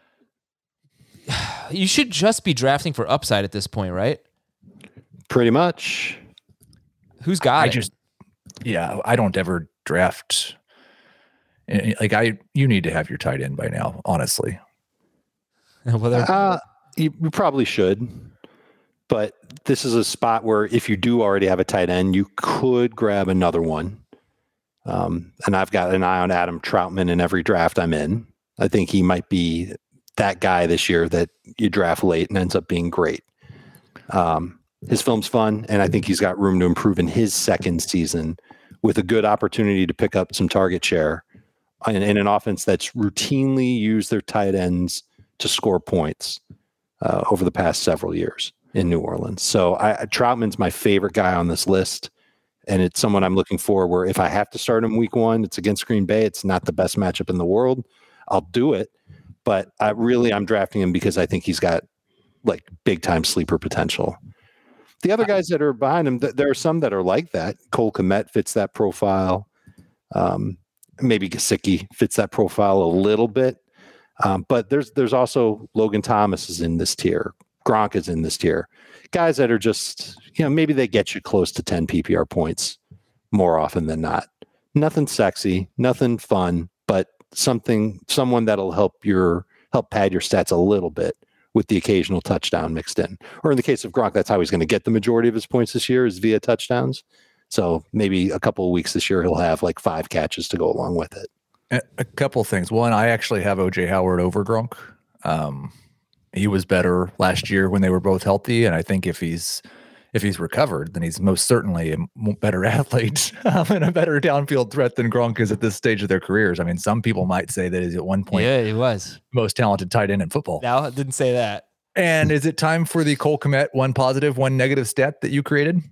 you should just be drafting for upside at this point, right? Pretty much. Who's got I it? just, yeah, I don't ever draft. Like, I, you need to have your tight end by now, honestly. well, uh, you, you probably should, but this is a spot where if you do already have a tight end, you could grab another one. Um, and I've got an eye on Adam Troutman in every draft I'm in. I think he might be that guy this year that you draft late and ends up being great. Um, his film's fun, and I think he's got room to improve in his second season with a good opportunity to pick up some target share in, in an offense that's routinely used their tight ends to score points uh, over the past several years in New Orleans. So I, Troutman's my favorite guy on this list, and it's someone I'm looking for where if I have to start him week one, it's against Green Bay. It's not the best matchup in the world. I'll do it, but I really, I'm drafting him because I think he's got like big time sleeper potential. The other guys that are behind him, th- there are some that are like that. Cole Kmet fits that profile. Um, maybe Gesicki fits that profile a little bit. Um, but there's there's also Logan Thomas is in this tier. Gronk is in this tier. Guys that are just, you know, maybe they get you close to ten P P R points more often than not. Nothing sexy, nothing fun, but something, someone that'll help your help pad your stats a little bit with the occasional touchdown mixed in. Or in the case of Gronk, that's how he's going to get the majority of his points this year is via touchdowns. So maybe a couple of weeks this year he'll have like five catches to go along with it. A couple things. One, I actually have O J Howard over Gronk. Um, he was better last year when they were both healthy, and I think if he's if he's recovered, then he's most certainly a better athlete and a better downfield threat than Gronk is at this stage of their careers. I mean, some people might say that he's at one point, yeah, he was most talented tight end in football. No, I didn't say that. And is it time for the Cole Kmet one positive, one negative stat that you created?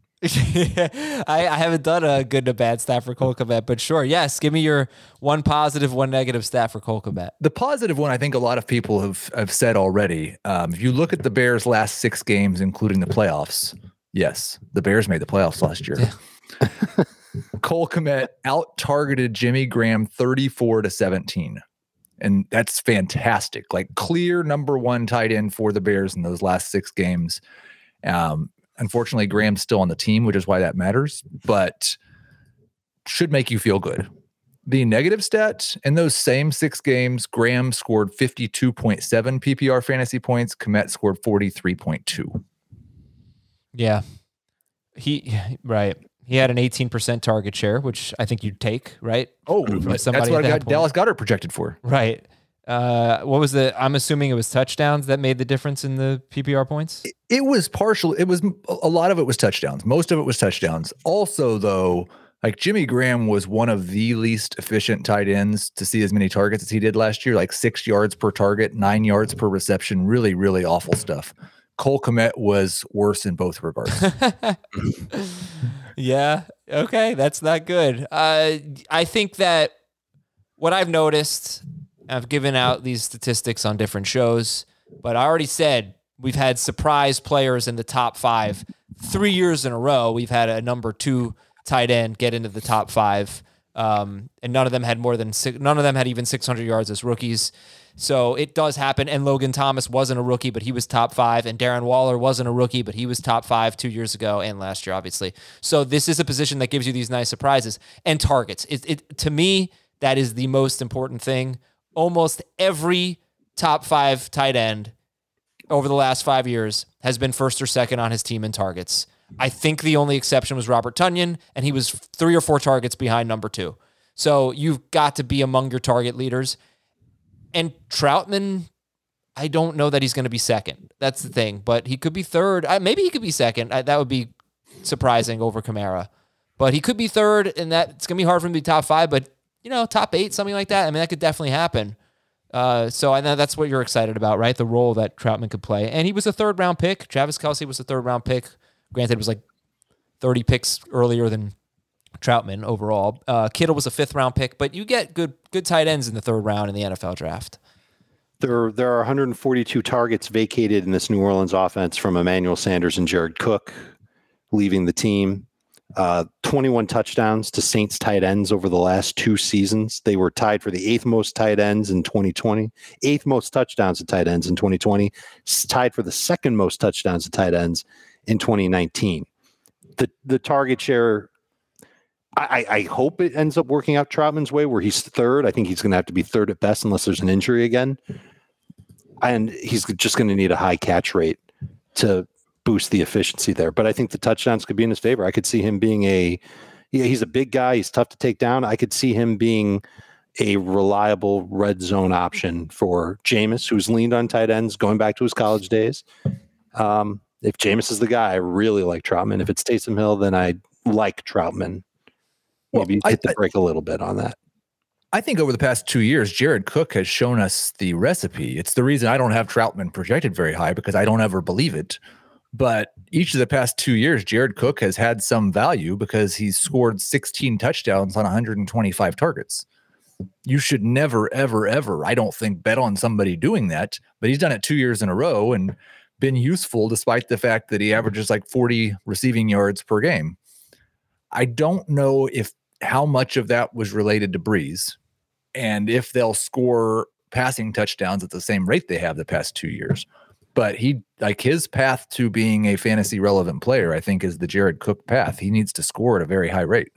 I, I haven't done a good and a bad stat for Cole Kmet, but sure, yes, give me your one positive, one negative stat for Cole Kmet. The positive one, I think a lot of people have, have said already. Um, if you look at the Bears' last six games, including the playoffs, yes, the Bears made the playoffs last year. Yeah. Cole Kmet out-targeted Jimmy Graham thirty-four to seventeen. And that's fantastic. Like clear number one tight end for the Bears in those last six games. Um, Unfortunately, Graham's still on the team, which is why that matters, but should make you feel good. The negative stat, in those same six games, Graham scored fifty-two point seven P P R fantasy points. Kmet scored forty-three point two. Yeah. He, right. He had an eighteen percent target share, which I think you'd take, right? Oh, that's what I got Dallas Goedert projected for. Right. Uh, what was the? I'm assuming it was touchdowns that made the difference in the P P R points. It, it was partial. It was a lot of it was touchdowns. Most of it was touchdowns. Also, though, like Jimmy Graham was one of the least efficient tight ends to see as many targets as he did last year. Like six yards per target, nine yards per reception. Really, really awful stuff. Cole Kmet was worse in both regards. Yeah. Okay. That's not good. Uh, I think that what I've noticed, I've given out these statistics on different shows, but I already said we've had surprise players in the top five three years in a row. We've had a number two tight end get into the top five. Um, and none of them had more than six, none of them had even six hundred yards as rookies. So it does happen. And Logan Thomas wasn't a rookie, but he was top five. And Darren Waller wasn't a rookie, but he was top five two years ago and last year, obviously. So this is a position that gives you these nice surprises and targets. It, it to me, that is the most important thing. Almost every top five tight end over the last five years has been first or second on his team in targets. I think the only exception was Robert Tonyan, and he was three or four targets behind number two. So you've got to be among your target leaders. And Troutman, I don't know that he's going to be second. That's the thing. But he could be third. I, maybe he could be second. I, that would be surprising over Kamara. But he could be third, and that it's going to be hard for him to be top five. But, you know, top eight, something like that. I mean, that could definitely happen. Uh, so I know that's what you're excited about, right? The role that Troutman could play. And he was a third-round pick. Travis Kelce was a third-round pick. Granted, it was like thirty picks earlier than Troutman overall. Uh, Kittle was a fifth-round pick, but you get good good tight ends in the third round in the N F L draft. There, there are one hundred forty-two targets vacated in this New Orleans offense from Emmanuel Sanders and Jared Cook leaving the team. Uh, twenty-one touchdowns to Saints tight ends over the last two seasons. They were tied for the eighth most tight ends in twenty twenty, eighth most touchdowns to tight ends in twenty twenty, tied for the second most touchdowns to tight ends in twenty nineteen. The the target share, I, I hope it ends up working out Troutman's way where he's third. I think he's going to have to be third at best unless there's an injury again. And he's just going to need a high catch rate to boost the efficiency there. But I think the touchdowns could be in his favor. I could see him being a, yeah, he's a big guy. He's tough to take down. I could see him being a reliable red zone option for Jameis, who's leaned on tight ends going back to his college days. Um, if Jameis is the guy, I really like Troutman. If it's Taysom Hill, then I like Troutman. Maybe well, hit I, the brake a little bit on that. I think over the past two years, Jared Cook has shown us the recipe. It's the reason I don't have Troutman projected very high because I don't ever believe it. But each of the past two years, Jared Cook has had some value because he's scored sixteen touchdowns on one hundred twenty-five targets. You should never, ever, ever, I don't think, bet on somebody doing that. But he's done it two years in a row and been useful despite the fact that he averages like forty receiving yards per game. I don't know if how much of that was related to Breeze and if they'll score passing touchdowns at the same rate they have the past two years. But he, like his path to being a fantasy relevant player, I think is the Jared Cook path. He needs to score at a very high rate.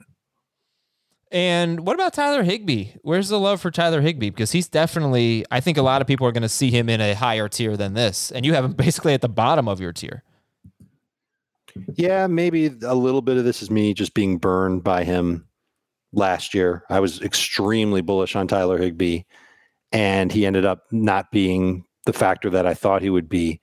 And what about Tyler Higbee? Where's the love for Tyler Higbee? Because he's definitely, I think a lot of people are going to see him in a higher tier than this. And you have him basically at the bottom of your tier. Yeah, maybe a little bit of this is me just being burned by him last year. I was extremely bullish on Tyler Higbee, and he ended up not being the factor that I thought he would be.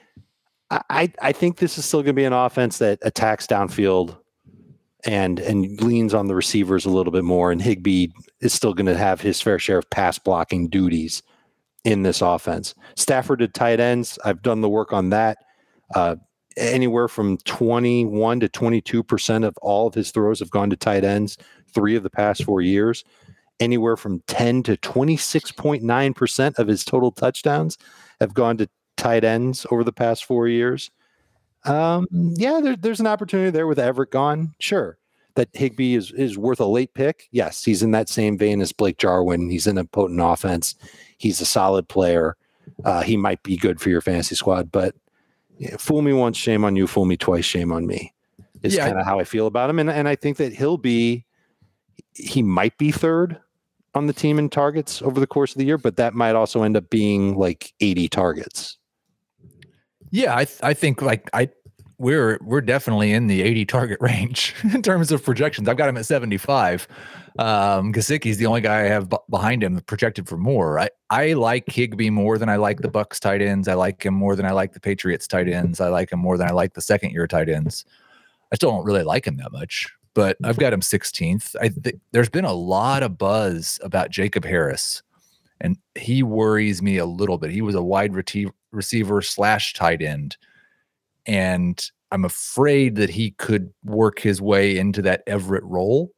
I, I think this is still going to be an offense that attacks downfield and and leans on the receivers a little bit more, and Higbee is still going to have his fair share of pass blocking duties in this offense. Stafford at tight ends, I've done the work on that. Uh, anywhere from twenty-one to twenty-two percent of all of his throws have gone to tight ends three of the past four years. Anywhere from ten to twenty-six point nine percent of his total touchdowns have gone to tight ends over the past four years. Um, yeah, there, there's an opportunity there with Everett gone. Sure. That Higbee is, is worth a late pick. Yes, he's in that same vein as Blake Jarwin. He's in a potent offense. He's a solid player. Uh, he might be good for your fantasy squad, but yeah, fool me once, shame on you. Fool me twice, shame on me. Is yeah, kind of how I feel about him. And, and I think that he'll be, he might be third on the team in targets over the course of the year, but that might also end up being like eighty targets. Yeah, I th- I think like I we're we're definitely in the eighty target range in terms of projections. I've got him at seventy-five. Um, Gesicki's the only guy I have b- behind him projected for more. I, I like Higbee more than I like the Bucks tight ends. I like him more than I like the Patriots tight ends. I like him more than I like the second year tight ends. I still don't really like him that much, but I've got him sixteenth. I th- there's been a lot of buzz about Jacob Harris, and he worries me a little bit. He was a wide reti- receiver slash tight end, and I'm afraid that he could work his way into that Everett role.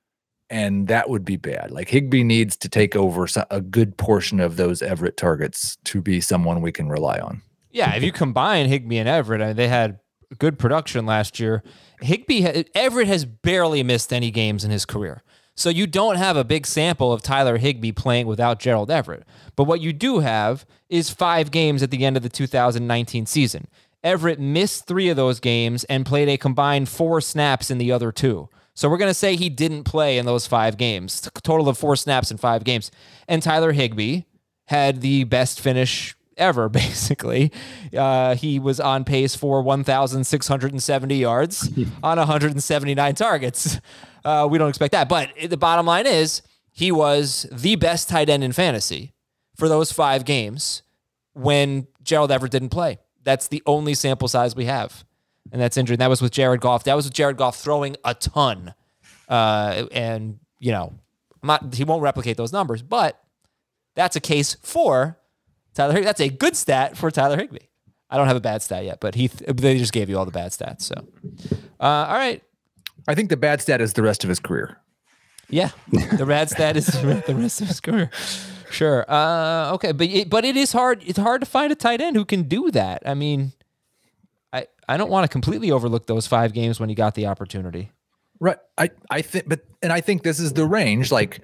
And that would be bad. Like Higbee needs to take over a good portion of those Everett targets to be someone we can rely on. Yeah, if you combine Higbee and Everett, I mean, they had good production last year. Higbee, Everett has barely missed any games in his career. So you don't have a big sample of Tyler Higbee playing without Gerald Everett. But what you do have is five games at the end of the two thousand nineteen season. Everett missed three of those games and played a combined four snaps in the other two. So we're going to say he didn't play in those five games, a total of four snaps in five games. And Tyler Higbee had the best finish ever, basically. Uh, he was on pace for one thousand six hundred seventy yards on one hundred seventy-nine targets. Uh, we don't expect that. But the bottom line is he was the best tight end in fantasy for those five games when Gerald Everett didn't play. That's the only sample size we have. And that's injured. And that was with Jared Goff. That was with Jared Goff throwing a ton. Uh, and, you know, I'm not, he won't replicate those numbers, but that's a case for Tyler Higbee. That's a good stat for Tyler Higbee. I don't have a bad stat yet, but he they just gave you all the bad stats. So, uh, all right. I think the bad stat is the rest of his career. Yeah, the bad stat is the rest of his career. Sure. Uh, okay, but it, but it is hard. It's hard to find a tight end who can do that. I mean, I, I don't want to completely overlook those five games when he got the opportunity. Right. I, I think, but, and I think this is the range. Like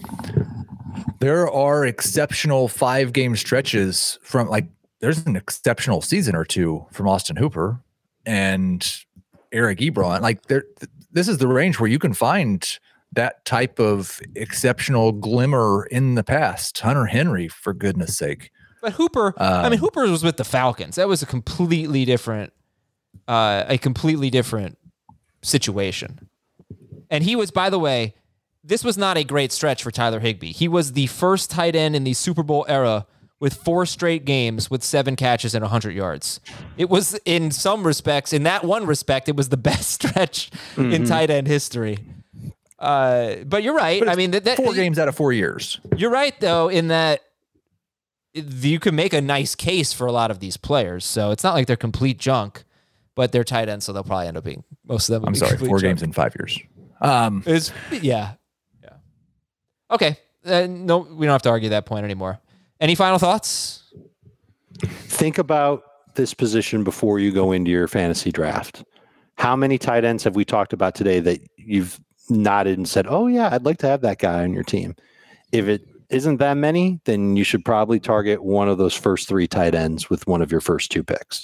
there are exceptional five game stretches from like, there's an exceptional season or two from Austin Hooper and Eric Ebron. Like there, th- this is the range where you can find that type of exceptional glimmer in the past. Hunter Henry, for goodness sake. But Hooper, Um, I mean, Hooper was with the Falcons. That was a completely different, uh, a completely different situation. And he was, by the way, this was not a great stretch for Tyler Higbee. He was the first tight end in the Super Bowl era with four straight games with seven catches and one hundred yards. It was, in some respects, in that one respect, it was the best stretch mm-hmm. in tight end history. Uh, but you're right. But I mean, that, that four games out of four years. You're right, though, in that you can make a nice case for a lot of these players. So it's not like they're complete junk, but they're tight ends, so they'll probably end up being most of them. I'm sorry, four junk. games in five years. Um, it's, yeah, yeah. Okay, uh, no, we don't have to argue that point anymore. Any final thoughts? Think about this position before you go into your fantasy draft. How many tight ends have we talked about today that you've nodded and said, "Oh yeah, I'd like to have that guy on your team"? If it isn't that many, then you should probably target one of those first three tight ends with one of your first two picks.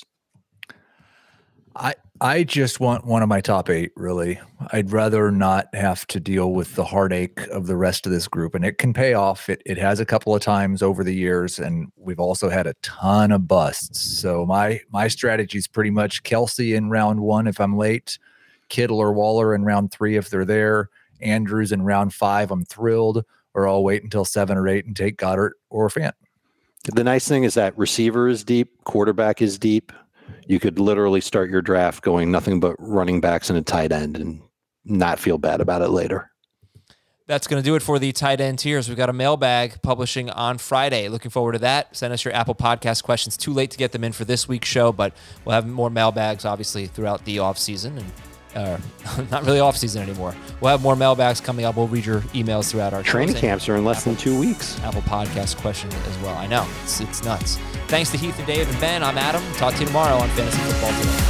I I just want one of my top eight, really. I'd rather not have to deal with the heartache of the rest of this group, and it can pay off. It it has a couple of times over the years, and we've also had a ton of busts. So my my strategy is pretty much Kelsey in round one if I'm late, Kittle or Waller in round three if they're there, Andrews in round five. I'm thrilled, or I'll wait until seven or eight and take Goddard or Fant. The nice thing is that receiver is deep, quarterback is deep. You could literally start your draft going nothing but running backs and a tight end and not feel bad about it later. That's going to do it for the tight end tiers. We've got a mailbag publishing on Friday. Looking forward to that. Send us your Apple Podcast questions. Too late to get them in for this week's show, but we'll have more mailbags, obviously, throughout the offseason. And uh, not really offseason anymore. We'll have more mailbags coming up. We'll read your emails throughout our training camps are in less Apple, than two weeks. Apple Podcast questions as well. I know. It's, it's nuts. Thanks to Heath and Dave and Ben. I'm Adam. Talk to you tomorrow on Fantasy Football Today.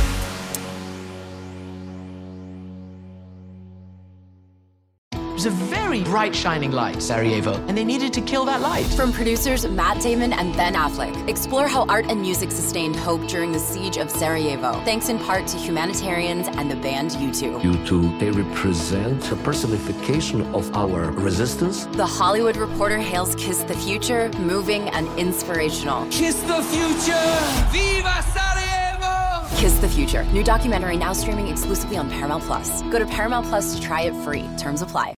It was a very bright, shining light, Sarajevo, and they needed to kill that light. From producers Matt Damon and Ben Affleck, explore how art and music sustained hope during the siege of Sarajevo, thanks in part to humanitarians and the band U two. U two, they represent a personification of our resistance. The Hollywood Reporter hails Kiss the Future, moving and inspirational. Kiss the future! Viva Sarajevo! Kiss the Future. New documentary now streaming exclusively on Paramount Plus. Go to Paramount Plus to try it free. Terms apply.